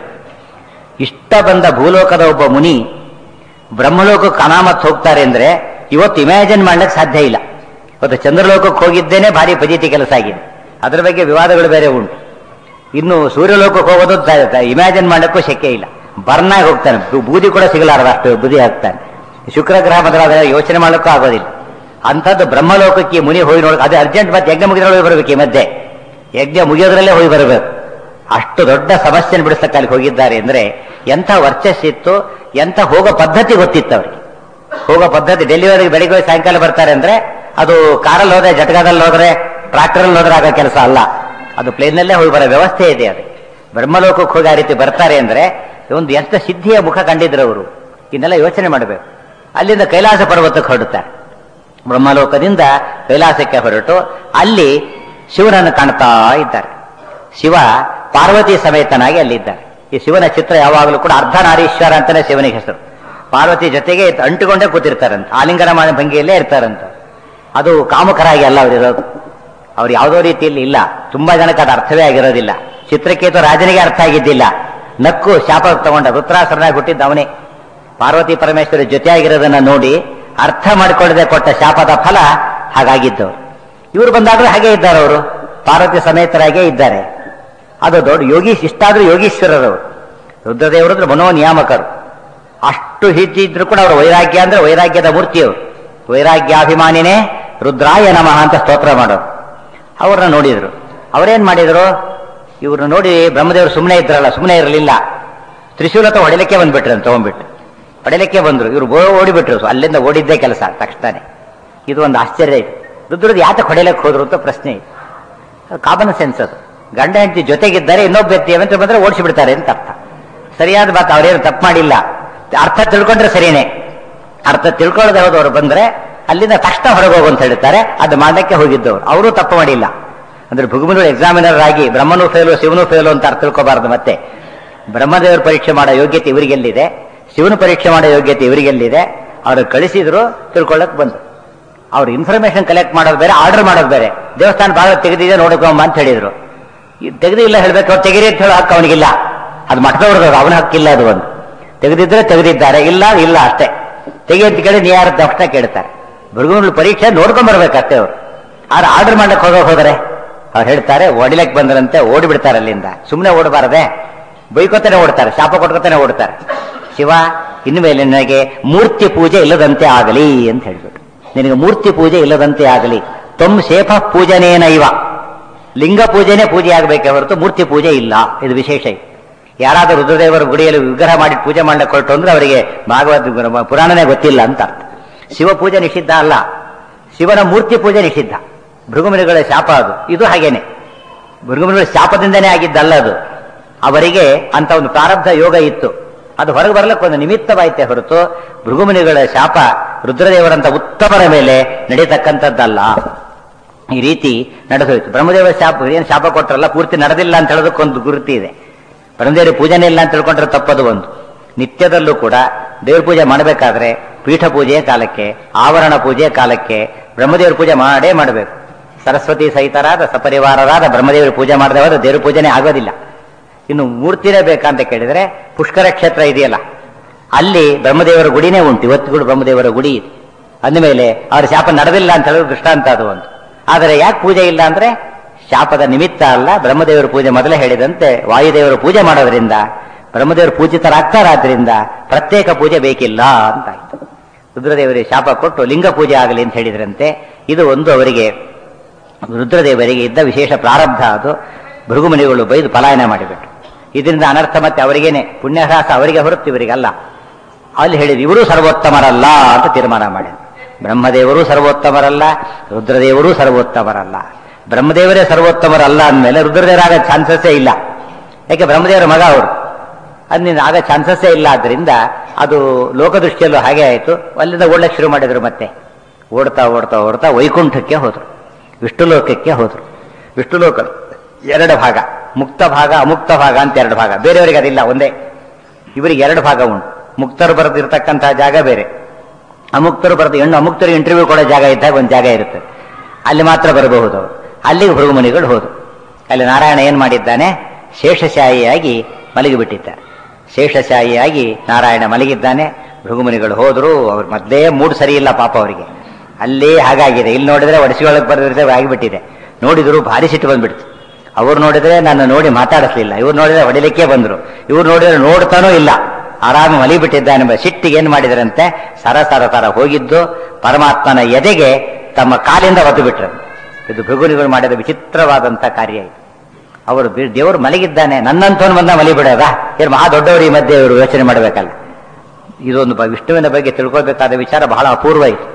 ಇಷ್ಟ ಬಂದ ಭೂಲೋಕದ ಒಬ್ಬ ಮುನಿ ಬ್ರಹ್ಮಲೋಕಕ್ಕೆ ಅನಾಮತ್ ಹೋಗ್ತಾರೆ ಅಂದ್ರೆ ಇವತ್ತು ಇಮ್ಯಾಜಿನ್ ಮಾಡ್ಲಿಕ್ಕೆ ಸಾಧ್ಯ ಇಲ್ಲ. ಇವತ್ತು ಚಂದ್ರಲೋಕಕ್ಕೆ ಹೋಗಿದ್ದೇನೆ ಭಾರಿ ಫಜೀತಿ ಕೆಲಸ ಆಗಿದೆ, ಅದರ ಬಗ್ಗೆ ವಿವಾದಗಳು ಬೇರೆ ಉಂಟು. ಇನ್ನು ಸೂರ್ಯಲೋಕಕ್ಕೆ ಹೋಗೋದು ಇಮ್ಯಾಜಿನ್ ಮಾಡಕ್ಕೂ ಶಕ್ಯ ಇಲ್ಲ. ಬರ್ನಾಗಿ ಹೋಗ್ತಾನೆ, ಬೂದಿ ಕೂಡ ಸಿಗಲಾರದ ಅಷ್ಟು ಬುದ್ಧಿ ಹಾಕ್ತಾನೆ. ಶುಕ್ರ ಗ್ರಹ ಮೊದಲಾದ ಯೋಚನೆ ಮಾಡಕ್ಕೂ ಆಗೋದಿಲ್ಲ. ಅಂಥದ್ದು ಬ್ರಹ್ಮಲೋಕಕ್ಕೆ ಮುನಿ ಹೋಗಿ ನೋಡಕ್ಕೆ ಅದು ಅರ್ಜೆಂಟ್. ಮತ್ತೆ ಯಜ್ಞ ಮುಗಿದ್ರಲ್ಲಿ ಹೋಗಿ ಬರಬೇಕು, ಈ ಮಧ್ಯೆ ಯಜ್ಞ ಮುಗಿಯೋದ್ರಲ್ಲೇ ಹೋಗಿ ಬರಬೇಕು. ಅಷ್ಟು ದೊಡ್ಡ ಸಮಸ್ಯೆಯನ್ನು ಬಿಡಿಸಕ್ಕೆ ಅಲ್ಲಿ ಹೋಗಿದ್ದಾರೆ ಅಂದ್ರೆ ಎಂಥ ವರ್ಚಸ್ಸಿತ್ತು, ಎಂಥ ಹೋಗೋ ಪದ್ಧತಿ ಗೊತ್ತಿತ್ತು ಅವ್ರಿಗೆ. ಹೋಗೋ ಪದ್ಧತಿ ಡೆಲ್ಲಿವರೆಗೆ ಬೆಳಿಗ್ಗೆ ಹೋಗಿ ಸಾಯಂಕಾಲ ಬರ್ತಾರೆ ಅಂದ್ರೆ ಅದು ಕಾರಲ್ಲಿ ಹೋದ್ರೆ, ಜಟಕಾದಲ್ಲಿ ಹೋದ್ರೆ, ಟ್ರಾಕ್ಟರಲ್ಲಿ ಹೋದ್ರೆ ಆಗೋ ಕೆಲಸ ಅಲ್ಲ. ಅದು ಪ್ಲೇನ್ನಲ್ಲೇ ಹೋಗಿ ಬರೋ ವ್ಯವಸ್ಥೆ ಇದೆ. ಅದು ಬ್ರಹ್ಮಲೋಕಕ್ಕೆ ಹೋಗಿ ಆ ರೀತಿ ಬರ್ತಾರೆ ಅಂದ್ರೆ ಒಂದು ಎಂಥ ಸಿದ್ಧಿಯ ಮುಖ ಕಂಡಿದ್ರು ಅವರು. ಇದನ್ನೆಲ್ಲ ಯೋಚನೆ ಮಾಡಬೇಕು. ಅಲ್ಲಿಂದ ಕೈಲಾಸ ಪರ್ವತಕ್ಕೆ ಹೊರಡುತ್ತಾರೆ. ಬ್ರಹ್ಮಲೋಕದಿಂದ ಕೈಲಾಸಕ್ಕೆ ಹೊರಟು ಅಲ್ಲಿ ಶಿವನನ್ನು ಕಾಣ್ತಾ ಇದ್ದಾರೆ. ಶಿವ ಪಾರ್ವತಿ ಸಮೇತನಾಗಿ ಅಲ್ಲಿದ್ದಾರೆ. ಈ ಶಿವನ ಚಿತ್ರ ಯಾವಾಗಲೂ ಕೂಡ ಅರ್ಧನಾರೀಶ್ವರ ಅಂತಾನೆ ಶಿವನಿಗೆ ಹೆಸರು. ಪಾರ್ವತಿ ಜೊತೆಗೆ ಅಂಟುಕೊಂಡೇ ಕೂತಿರ್ತಾರಂತ, ಆಲಿಂಗನ ಭಂಗಿಯಲ್ಲೇ ಇರ್ತಾರಂತ. ಅದು ಕಾಮಕರಾಗಿ ಅಲ್ಲ ಅವರಿರೋದು. ಅವ್ರು ಯಾವುದೋ ರೀತಿಯಲ್ಲಿ ಇಲ್ಲ. ತುಂಬಾ ಜನಕ್ಕೆ ಅದು ಅರ್ಥವೇ ಆಗಿರೋದಿಲ್ಲ. ಚಿತ್ರಕೇತು ರಾಜನಿಗೆ ಅರ್ಥ ಆಗಿದ್ದಿಲ್ಲ. ನಕ್ಕು ಶಾಪ ತಗೊಂಡ ವೃತ್ರಾಸುರನಾಗಿ ಹುಟ್ಟಿದ್ದ ಅವನೇ. ಪಾರ್ವತಿ ಪರಮೇಶ್ವರಿ ಜೊತೆಯಾಗಿರೋದನ್ನ ನೋಡಿ ಅರ್ಥ ಮಾಡಿಕೊಳ್ಳದೆ ಕೊಟ್ಟ ಶಾಪದ ಫಲ ಹಾಗಾಗಿದ್ದವರು. ಇವರು ಬಂದಾದ್ರೂ ಹಾಗೆ ಇದ್ದಾರೆ, ಅವರು ಪಾರ್ವತಿ ಸಮೇತರಾಗೇ ಇದ್ದಾರೆ. ಅದು ದೊಡ್ಡ ಇಷ್ಟಾದ್ರೂ ಯೋಗೀಶ್ವರರವರು. ರುದ್ರದೇವರಂದ್ರೆ ಮನೋನಿಯಾಮಕರು. ಅಷ್ಟು ಹಿಟ್ಟಿದ್ರು ಕೂಡ ಅವರು ವೈರಾಗ್ಯ ಅಂದ್ರೆ ವೈರಾಗ್ಯದ ಮೂರ್ತಿಯವರು. ವೈರಾಗ್ಯಾಭಿಮಾನಿನೇ ರುದ್ರಾಯ ನಮಃ ಅಂತ ಸ್ತೋತ್ರ ಮಾಡೋರು. ಅವ್ರನ್ನ ನೋಡಿದ್ರು. ಅವರೇನ್ ಮಾಡಿದ್ರು, ಇವ್ರನ್ನ ನೋಡಿ ಬ್ರಹ್ಮದೇವರು ಸುಮ್ಮನೆ ಇದ್ರಲ್ಲ, ಸುಮ್ಮನೆ ಇರಲಿಲ್ಲ. ತ್ರಿಶೂಲತ ಹೊಡಿಲಿಕ್ಕೆ ಬಂದ್ಬಿಟ್ರು ಅಂತ ತಗೊಂಡ್ಬಿಟ್ಟು ಹೊಡಿಲಿಕ್ಕೆ ಬಂದ್ರು. ಇವ್ರು ಓಡಿಬಿಟ್ರು. ಅಲ್ಲಿಂದ ಓಡಿದ್ದೇ ಕೆಲಸ ತಕ್ಷಣ. ಇದು ಒಂದು ಆಶ್ಚರ್ಯ ಇದೆ. ರುದ್ರದ್ದು ಯಾತಕ್ಕೆ ಹೊಡಿಲಕ್ಕೆ ಹೋದ್ರು ಅಂತ ಪ್ರಶ್ನೆ ಇದೆ. ಕಾಮನ್ ಸೆನ್ಸ್ ಅದು. ಗಂಡ ಹೆಂಡತಿ ಜೊತೆಗಿದ್ದಾರೆ, ಇನ್ನೊಬ್ಬ ವ್ಯಕ್ತಿ ಅಂತ ಬಂದ್ರೆ ಓಡಿಸಿಬಿಡ್ತಾರೆ ಅಂತ ಅರ್ಥ. ಸರಿಯಾದ ಮಾತು, ಅವರೇನು ತಪ್ಪು ಮಾಡಿಲ್ಲ. ಅರ್ಥ ತಿಳ್ಕೊಂಡ್ರೆ ಸರಿಯೇ. ಅರ್ಥ ತಿಳ್ಕೊಳ್ಳದೆ ಹೋದವರು ಬಂದ್ರೆ ಅಲ್ಲಿಂದ ತಕ್ಷಣ ಹೊರಗೆ ಹೋಗು ಅಂತ ಹೇಳ್ತಾರೆ. ಅದು ಮಾಡಕ್ಕೆ ಹೋಗಿದ್ದವರು. ಅವರು ತಪ್ಪು ಮಾಡಿಲ್ಲ. ಅಂದ್ರೆ ಭೃಗುಮುನಿಗಳು ಎಕ್ಸಾಮಿನರ್ ಆಗಿ ಬ್ರಹ್ಮನೂ ಫೇಲು ಶಿವನೂ ಫೇಲು ಅಂತ ಅರ್ಥ ತಿಳ್ಕೋಬಾರ್ದು. ಮತ್ತೆ ಬ್ರಹ್ಮದೇವರು ಪರೀಕ್ಷೆ ಮಾಡೋ ಯೋಗ್ಯತೆ ಇವರಿಗೆಲ್ಲಿದೆ, ಶಿವನ ಪರೀಕ್ಷೆ ಮಾಡೋ ಯೋಗ್ಯತೆ ಇವರಿಗೆಲ್ಲಿದೆ. ಅವರು ಕಳಿಸಿದ್ರು, ತಿಳ್ಕೊಳ್ಳಕ್ ಬಂದ್ರು. ಅವ್ರು ಇನ್ಫಾರ್ಮೇಶನ್ ಕಲೆಕ್ಟ್ ಮಾಡೋದು ಬೇರೆ, ಆರ್ಡರ್ ಮಾಡೋದು ಬೇರೆ. ದೇವಸ್ಥಾನ ಭಾಗ ತೆಗೆದಿದೆ ನೋಡ್ಕೊಂಬ ಅಂತ ಹೇಳಿದ್ರು. ತೆಗೆದಿಲ್ಲ ಹೇಳ್ಬೇಕು, ಅವ್ರು ತೆಗಿರಿ ಅಂತ ಹೇಳೋ ಹಕ್ಕು ಅವನಿಗಿಲ್ಲ. ಅದು ಮಠದವ್ರದ್ದು, ಅವನ ಹಕ್ಕಿಲ್ಲ. ಅದು ಒಂದು ತೆಗೆದಿದ್ರೆ ತೆಗೆದಿದ್ದಾರೆ, ಇಲ್ಲ ಇಲ್ಲ ಅಷ್ಟೇ. ತೆಗಿ ಅಂತ ಕೇಳಿ ನೀ ಯಾರ ತಕ್ಷಣ ಕೇಳ್ತಾರೆ. ಭೃಗುಮುನಿಗಳ ಪರೀಕ್ಷೆ ನೋಡ್ಕೊಂಡ್ ಬರ್ಬೇಕಷ್ಟೇ ಅವ್ರು. ಆದ್ರೆ ಆರ್ಡರ್ ಮಾಡಕ್ ಹೋದರೆ ಅವ್ರು ಹೇಳ್ತಾರೆ ಹೊಡಿಲಕ್ಕೆ ಬಂದ್ರಂತೆ, ಓಡಿಬಿಡ್ತಾರೆ ಅಲ್ಲಿಂದ. ಸುಮ್ಮನೆ ಓಡಬಾರದೆ, ಬೈಕೋತಾನೆ ಓಡ್ತಾರೆ, ಶಾಪ ಕೊಟ್ಕೋತಾನೆ ಓಡ್ತಾರೆ. ಶಿವ ಇನ್ಮೇಲೆ ನಿನಗೆ ಮೂರ್ತಿ ಪೂಜೆ ಇಲ್ಲದಂತೆ ಆಗಲಿ ಅಂತ ಹೇಳ್ಬಿಟ್ಟು, ನಿನಗೆ ಮೂರ್ತಿ ಪೂಜೆ ಇಲ್ಲದಂತೆ ಆಗಲಿ. ತೊಮ್ ಶೇಫ ಪೂಜನೇನ ಇವ, ಲಿಂಗ ಪೂಜೆನೇ ಪೂಜೆ ಆಗಬೇಕೆ ಹೊರತು ಮೂರ್ತಿ ಪೂಜೆ ಇಲ್ಲ. ಇದು ವಿಶೇಷ. ಯಾರಾದರೂ ರುದ್ರದೇವರ ಗುಡಿಯಲ್ಲಿ ವಿಗ್ರಹ ಮಾಡಿ ಪೂಜೆ ಮಾಡಕ್ಕೆ ಹೊರಟು ಅಂದ್ರೆ ಅವರಿಗೆ ಭಾಗವತ ಪುರಾಣನೇ ಗೊತ್ತಿಲ್ಲ ಅಂತ ಅರ್ಥ. ಶಿವ ಪೂಜೆ ನಿಷಿದ್ಧ ಅಲ್ಲ, ಶಿವನ ಮೂರ್ತಿ ಪೂಜೆ ನಿಷಿದ್ಧ. ಭೃಗುಮುನಿಗಳ ಶಾಪ ಅದು. ಇದು ಹಾಗೇನೆ, ಭೃಗುಮುನಿಗಳ ಶಾಪದಿಂದನೇ ಆಗಿದ್ದಲ್ಲ ಅದು. ಅವರಿಗೆ ಅಂತ ಒಂದು ಪ್ರಾರಬ್ಧ ಯೋಗ ಇತ್ತು. ಅದು ಹೊರಗೆ ಬರ್ಲಿಕ್ಕೆ ಒಂದು ನಿಮಿತ್ತವಾಯಿತೆ ಹೊರತು ಭೃಗುಮುನಿಗಳ ಶಾಪ ರುದ್ರದೇವರಂತ ಉತ್ತಮರ ಮೇಲೆ ನಡೀತಕ್ಕಂಥದ್ದಲ್ಲ. ಈ ರೀತಿ ನಡೆದೋಯ್ತು. ಬ್ರಹ್ಮದೇವರ ಶಾಪ ಏನು ಶಾಪ ಕೊಟ್ಟರಲ್ಲ, ಪೂರ್ತಿ ನಡೆದಿಲ್ಲ ಅಂತ ಹೇಳೋದಕ್ಕೊಂದು ಗುರುತಿ ಇದೆ. ಬ್ರಹ್ಮದೇವರ ಪೂಜೆನೇ ಇಲ್ಲ ಅಂತ ತಿಳ್ಕೊಂಡ್ರೆ ತಪ್ಪದು. ಒಂದು ನಿತ್ಯದಲ್ಲೂ ಕೂಡ ದೇವ್ರ ಪೂಜೆ ಮಾಡಬೇಕಾದ್ರೆ ಪೀಠ ಪೂಜೆಯ ಕಾಲಕ್ಕೆ, ಆವರಣ ಪೂಜೆಯ ಕಾಲಕ್ಕೆ ಬ್ರಹ್ಮದೇವರ ಪೂಜೆ ಮಾಡೇ ಮಾಡಬೇಕು. ಸರಸ್ವತಿ ಸಹಿತರಾದ ಸಪರಿವಾರರಾದ ಬ್ರಹ್ಮದೇವರ ಪೂಜೆ ಮಾಡದೆ ಹೋದ್ರೆ ದೇವ್ರ ಪೂಜೆನೇ ಆಗೋದಿಲ್ಲ. ಇನ್ನು ಮೂರ್ತಿನೇ ಬೇಕಂತ ಕೇಳಿದ್ರೆ ಪುಷ್ಕರ ಕ್ಷೇತ್ರ ಇದೆಯಲ್ಲ, ಅಲ್ಲಿ ಬ್ರಹ್ಮದೇವರ ಗುಡಿನೇ ಉಂಟು. ಇವತ್ತುಗಳು ಬ್ರಹ್ಮದೇವರ ಗುಡಿ ಇದೆ. ಅಂದಮೇಲೆ ಅವ್ರ ಶಾಪ ನಡೆದಿಲ್ಲ ಅಂತ ಹೇಳೋದು ದೃಷ್ಟಾಂತ ಅದು ಒಂದು. ಆದರೆ ಯಾಕೆ ಪೂಜೆ ಇಲ್ಲ ಅಂದ್ರೆ ಶಾಪದ ನಿಮಿತ್ತ ಅಲ್ಲ, ಬ್ರಹ್ಮದೇವರ ಪೂಜೆ ಮೊದಲೇ ಹೇಳಿದಂತೆ ವಾಯುದೇವರ ಪೂಜೆ ಮಾಡೋದ್ರಿಂದ ಬ್ರಹ್ಮದೇವರು ಪೂಜಿತರಾಗ್ತಾರಾದ್ರಿಂದ ಪ್ರತ್ಯೇಕ ಪೂಜೆ ಬೇಕಿಲ್ಲ ಅಂತಾಯ್ತು. ರುದ್ರದೇವರಿಗೆ ಶಾಪ ಕೊಟ್ಟು ಲಿಂಗ ಪೂಜೆ ಆಗಲಿ ಅಂತ ಹೇಳಿದ್ರಂತೆ. ಇದು ಒಂದು ಅವರಿಗೆ ರುದ್ರದೇವರಿಗೆ ಇದ್ದ ವಿಶೇಷ ಪ್ರಾರಬ್ಧ. ಅದು ಭೃಗುಮುನಿಗಳು ಬೈದು ಪಲಾಯನ ಮಾಡಿಬಿಟ್ರು. ಇದರಿಂದ ಅನರ್ಥ ಮತ್ತೆ ಅವರಿಗೇನೆ, ಪುಣ್ಯಹ್ರಾಸ ಅವರಿಗೆ ಹೊರತು ಇವರಿಗಲ್ಲ. ಅಲ್ಲಿ ಹೇಳಿದ್ರು ಇವರು ಸರ್ವೋತ್ತಮರಲ್ಲ ಅಂತ ತೀರ್ಮಾನ ಮಾಡಿದ್ರು. ಬ್ರಹ್ಮದೇವರು ಸರ್ವೋತ್ತಮರಲ್ಲ, ರುದ್ರದೇವರು ಸರ್ವೋತ್ತಮರಲ್ಲ. ಬ್ರಹ್ಮದೇವರೇ ಸರ್ವೋತ್ತಮರಲ್ಲ ಅಂದಮೇಲೆ ರುದ್ರದೇವರಾಗ ಚಾನ್ಸಸ್ಸೇ ಇಲ್ಲ. ಯಾಕೆ ಬ್ರಹ್ಮದೇವರ ಮಗ ಅವರು, ಅದರಿಂದ ಆಗ ಚಾನ್ಸಸ್ಸೇ ಇಲ್ಲ. ಆದ್ರಿಂದ ಅದು ಲೋಕದೃಷ್ಟಿಯಲ್ಲೂ ಹಾಗೆ ಆಯಿತು. ಅಲ್ಲಿಂದ ಓಡಕ್ಕೆ ಶುರು ಮಾಡಿದ್ರು. ಮತ್ತೆ ಓಡ್ತಾ ಓಡ್ತಾ ಓಡ್ತಾ ವೈಕುಂಠಕ್ಕೆ ಹೋದ್ರು, ವಿಷ್ಣು ಲೋಕಕ್ಕೆ ಹೋದ್ರು. ವಿಷ್ಣು ಲೋಕ ಎರಡು ಭಾಗ, ಮುಕ್ತ ಭಾಗ ಅಮುಕ್ತ ಭಾಗ ಅಂತ ಎರಡು ಭಾಗ. ಬೇರೆಯವರಿಗೆ ಅದಿಲ್ಲ, ಒಂದೇ. ಇವರಿಗೆ ಎರಡು ಭಾಗ ಉಂಟು. ಮುಕ್ತರು ಬರೆದಿರ್ತಕ್ಕಂತಹ ಜಾಗ ಬೇರೆ, ಅಮುಕ್ತರು ಬರೆದು ಹೆಣ್ಣು ಅಮುಕ್ತರು ಇಂಟರ್ವ್ಯೂ ಕೊಡೋ ಜಾಗ ಇದ್ದಾಗ ಒಂದು ಜಾಗ ಇರುತ್ತೆ, ಅಲ್ಲಿ ಮಾತ್ರ ಬರಬಹುದು. ಅಲ್ಲಿಗೆ ಭೃಗುಮುನಿಗಳು ಹೋದ್ರು. ಅಲ್ಲಿ ನಾರಾಯಣ ಏನ್ ಮಾಡಿದ್ದಾನೆ, ಶೇಷಶಾಹಿಯಾಗಿ ಮಲಗಿಬಿಟ್ಟಿದ್ದಾರೆ. ಶೇಷಶಾಹಿಯಾಗಿ ನಾರಾಯಣ ಮಲಗಿದ್ದಾನೆ. ಭೃಗುಮುನಿಗಳು ಹೋದ್ರು. ಅವ್ರ ಮೊದಲೇ ಮೂಡ್ ಸರಿ ಇಲ್ಲ ಪಾಪ ಅವರಿಗೆ. ಅಲ್ಲೇ ಹಾಗಾಗಿದೆ. ಇಲ್ಲಿ ನೋಡಿದ್ರೆ ಒಡಿಸಿಯೊಳಗೆ ಬರೆದಿರ್ತೇವೆ ಆಗಿಬಿಟ್ಟಿದೆ. ನೋಡಿದ್ರು ಭಾರಿ ಸಿಟ್ಟು ಬಂದ್ಬಿಡ್ತು. ಅವ್ರು ನೋಡಿದ್ರೆ ನನ್ನ ನೋಡಿ ಮಾತಾಡಿಸ್ಲಿಲ್ಲ, ಇವ್ರು ನೋಡಿದ್ರೆ ಹೊಡಿಲಿಕ್ಕೆ ಬಂದ್ರು, ಇವ್ರು ನೋಡಿದ್ರೆ ನೋಡ್ತಾನೂ ಇಲ್ಲ, ಆರಾಮ ಮಲಗಿಬಿಟ್ಟಿದ್ದಾನೆ. ಸಿಟ್ಟಿಗೆ ಏನ್ ಮಾಡಿದ್ರಂತೆ, ಸರ ಸರ ಸರ ಹೋಗಿದ್ದು ಪರಮಾತ್ಮನ ಎದೆಗೆ ತಮ್ಮ ಕಾಲಿಂದ ಒದ್ದು ಬಿಟ್ರು. ಇದು ಭೃಗುನಿಗಳು ಮಾಡಿದ ವಿಚಿತ್ರವಾದಂತ ಕಾರ್ಯ ಇದು. ಅವರು ದೇವರು ಮಲಗಿದ್ದಾನೆ, ನನ್ನಂತವನು ಬಂದ ಮಲಿಬಿಡೋದ? ಏನು ಮಹಾ ದೊಡ್ಡವರು ಈ ಮಧ್ಯೆ ಇವರು ಯೋಚನೆ ಮಾಡಬೇಕಲ್ಲ. ಇದೊಂದು ವಿಷ್ಣುವಿನ ಬಗ್ಗೆ ತಿಳ್ಕೊಳ್ಬೇಕಾದ ವಿಚಾರ ಬಹಳ ಅಪೂರ್ವ ಇದು.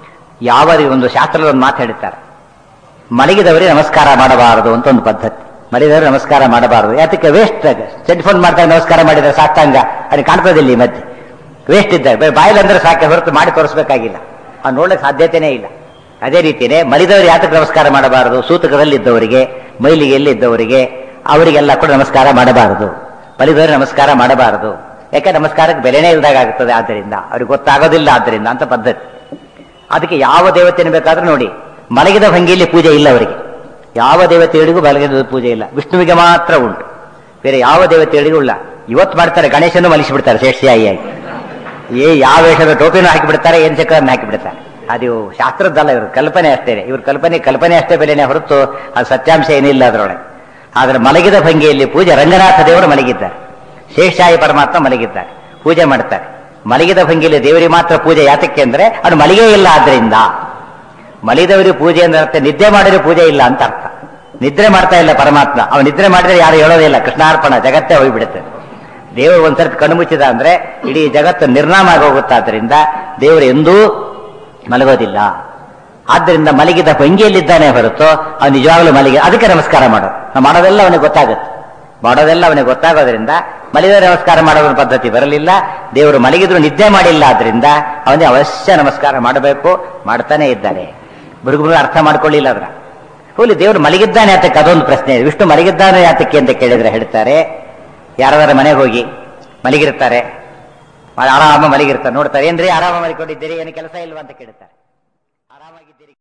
ಯಾವ ಒಂದು ಶಾಸ್ತ್ರದ ಒಂದು ಮಾತು ಹೇಳ್ತಾರೆ, ಮಲಗಿದವರಿಗೆ ನಮಸ್ಕಾರ ಮಾಡಬಾರದು ಅಂತ ಒಂದು ಪದ್ಧತಿ. ಮಲಗಿದವರು ನಮಸ್ಕಾರ ಮಾಡಬಾರದು. ಯಾತಕ್ಕೆ? ವೇಸ್ಟ್. ಸೆಲ್ಫೋನ್ ಮಾಡ್ತಾರೆ ನಮಸ್ಕಾರ ಮಾಡಿದ್ರೆ ಸಾಷ್ಟಾಂಗ ಅದು ಕಾಣ್ತದಿಲ್ಲ ಈ ಮಧ್ಯೆ. ವೇಸ್ಟ್ ಇದ್ದಾಗ ಬಾಯಿಲಂದ್ರೆ ಸಾಕೆ ಹೊರತು ಮಾಡಿ ತೋರಿಸ್ಬೇಕಾಗಿಲ್ಲ, ಅವ್ನು ನೋಡ್ಲಿಕ್ಕೆ ಸಾಧ್ಯತೆನೇ ಇಲ್ಲ. ಅದೇ ರೀತಿಯೇ ಮಲಿದವರು ಯಾತಕ್ಕೆ ನಮಸ್ಕಾರ ಮಾಡಬಾರದು? ಸೂತಕದಲ್ಲಿ ಇದ್ದವರಿಗೆ, ಮೈಲಿಗೆಯಲ್ಲಿ ಇದ್ದವರಿಗೆ, ಅವರಿಗೆಲ್ಲ ಕೂಡ ನಮಸ್ಕಾರ ಮಾಡಬಾರದು. ಮಲಿದವರು ನಮಸ್ಕಾರ ಮಾಡಬಾರದು. ಯಾಕೆ? ನಮಸ್ಕಾರಕ್ಕೆ ಬೆಲೆನೇ ಇಲ್ದಾಗ ಆಗ್ತದೆ, ಆದ್ದರಿಂದ ಅವ್ರಿಗೆ ಗೊತ್ತಾಗೋದಿಲ್ಲ, ಆದ್ದರಿಂದ ಅಂತ ಪದ್ಧತಿ. ಅದಕ್ಕೆ ಯಾವ ದೇವತೆಯನ್ನು ಬೇಕಾದ್ರೂ ನೋಡಿ, ಮಲಗಿದ ಭಂಗಿಯಲ್ಲಿ ಪೂಜೆ ಇಲ್ಲ ಅವರಿಗೆ. ಯಾವ ದೇವತೆಗಳಿಗೂ ಮಲಗಿದ ಪೂಜೆ ಇಲ್ಲ, ವಿಷ್ಣುವಿಗೆ ಮಾತ್ರ ಉಂಟು, ಬೇರೆ ಯಾವ ದೇವತೆಗಳಿಗೂ ಇಲ್ಲ. ಇವತ್ತು ಮಾಡ್ತಾರೆ, ಗಣೇಶನ್ನು ಮಲಿಸಿಬಿಡ್ತಾರೆ ಶೇಷಶಾಹಿಯಾಗಿ. ಯಾವ ವೇಷದ ಟೋಪಿನೂ ಹಾಕಿಬಿಡ್ತಾರೆ, ಏನ್ ಚಕ್ರನ್ನು ಹಾಕಿಬಿಡ್ತಾರೆ. ಅದು ಶಾಸ್ತ್ರದ್ದಲ್ಲ, ಇವರು ಕಲ್ಪನೆ ಅಷ್ಟೇನೆ. ಇವ್ರ ಕಲ್ಪನೆ ಅಷ್ಟೇ ಬೆಲೆನೇ ಹೊರತು ಅದು ಸತ್ಯಾಂಶ ಏನಿಲ್ಲ ಅದರೊಳಗೆ. ಆದರೆ ಮಲಗಿದ ಭಂಗಿಯಲ್ಲಿ ಪೂಜೆ, ರಂಗನಾಥ ದೇವರು ಮಲಗಿದ್ದಾರೆ, ಶೇಷಶಾಹಿ ಪರಮಾತ್ಮ ಮಲಗಿದ್ದಾರೆ, ಪೂಜೆ ಮಾಡ್ತಾರೆ. ಮಲಗಿದ ಭಂಗಿಯಲ್ಲಿ ದೇವರಿಗೆ ಮಾತ್ರ ಪೂಜೆ ಯಾತಕ್ಕೆ ಅಂದ್ರೆ ಅದು ಮಲಿಗೆ ಇಲ್ಲ ಆದ್ರಿಂದ. ಮಲಿದವರಿಗೆ ಪೂಜೆ ಅಂದ್ರೆ ಅರ್ಥ ನಿದ್ದೆ ಮಾಡಿದ್ರೆ ಪೂಜೆ ಇಲ್ಲ ಅಂತ ಅರ್ಥ. ನಿದ್ರೆ ಮಾಡ್ತಾ ಇಲ್ಲ ಪರಮಾತ್ಮ, ಅವನು ನಿದ್ರೆ ಮಾಡಿದ್ರೆ ಯಾರು ಹೇಳೋದೇ ಇಲ್ಲ, ಕೃಷ್ಣಾರ್ಪಣ, ಜಗತ್ತೇ ಹೋಗ್ಬಿಡುತ್ತೆ. ದೇವರು ಒಂದ್ಸರ್ತಿ ಕಣ್ಣು ಮುಚ್ಚಿದ ಅಂದ್ರೆ ಇಡೀ ಜಗತ್ತು ನಿರ್ನಾಮ ಆಗಿ ಹೋಗುತ್ತಾದ್ರಿಂದ ದೇವರು ಎಂದೂ ಮಲಗೋದಿಲ್ಲ. ಆದ್ದರಿಂದ ಮಲಗಿದ ಭಂಗಿಯಲ್ಲಿದ್ದಾನೆ ಹೊರತು ಅವನು ನಿಜವಾಗ್ಲೂ ಮಲಗಿ, ಅದಕ್ಕೆ ನಮಸ್ಕಾರ ಮಾಡೋದು. ನಾವು ಮಾಡೋದೆಲ್ಲ ಅವನಿಗೆ ಗೊತ್ತಾಗುತ್ತೆ, ಮಾಡೋದೆಲ್ಲ ಅವನಿಗೆ ಗೊತ್ತಾಗೋದ್ರಿಂದ ಮಲಗಿದ ನಮಸ್ಕಾರ ಮಾಡೋದ್ರ ಪದ್ಧತಿ ಬರಲಿಲ್ಲ. ದೇವರು ಮಲಗಿದ್ರು ನಿದ್ದೆ ಮಾಡಿಲ್ಲ, ಆದ್ರಿಂದ ಅವನಿಗೆ ಅವಶ್ಯ ನಮಸ್ಕಾರ ಮಾಡಬೇಕು, ಮಾಡ್ತಾನೆ ಇದ್ದಾನೆ. ಮೃಗಗಳು ಅರ್ಥ ಮಾಡ್ಕೊಳ್ಳಿಲ್ಲ ಅದ್ರ ಹೋಲಿ. ದೇವರು ಮಲಗಿದ್ದಾನೆ ಯಾತಕ್ಕೆ, ಅದೊಂದು ಪ್ರಶ್ನೆ. ವಿಷ್ಣು ಮಲಗಿದ್ದಾನೆ ಯಾತಕ್ಕೆ ಅಂತ ಕೇಳಿದ್ರೆ ಹೇಳ್ತಾರೆ, ಯಾರಾದ್ರೂ ಮನೆಗೆ ಹೋಗಿ ಮಲಗಿರ್ತಾರೆ, ಆರಾಮ ಮಲಗಿರ್ತಾರೆ, ನೋಡ್ತಾರೆ, ಏನ್ರಿ ಆರಾಮ ಮಲಿಕೊಂಡಿದ್ದೀರಿ, ಏನು ಕೆಲಸ ಇಲ್ವಾ ಅಂತ ಕೇಳ್ತಾರೆ. ಆರಾಮಾಗಿದ್ದೀರಿ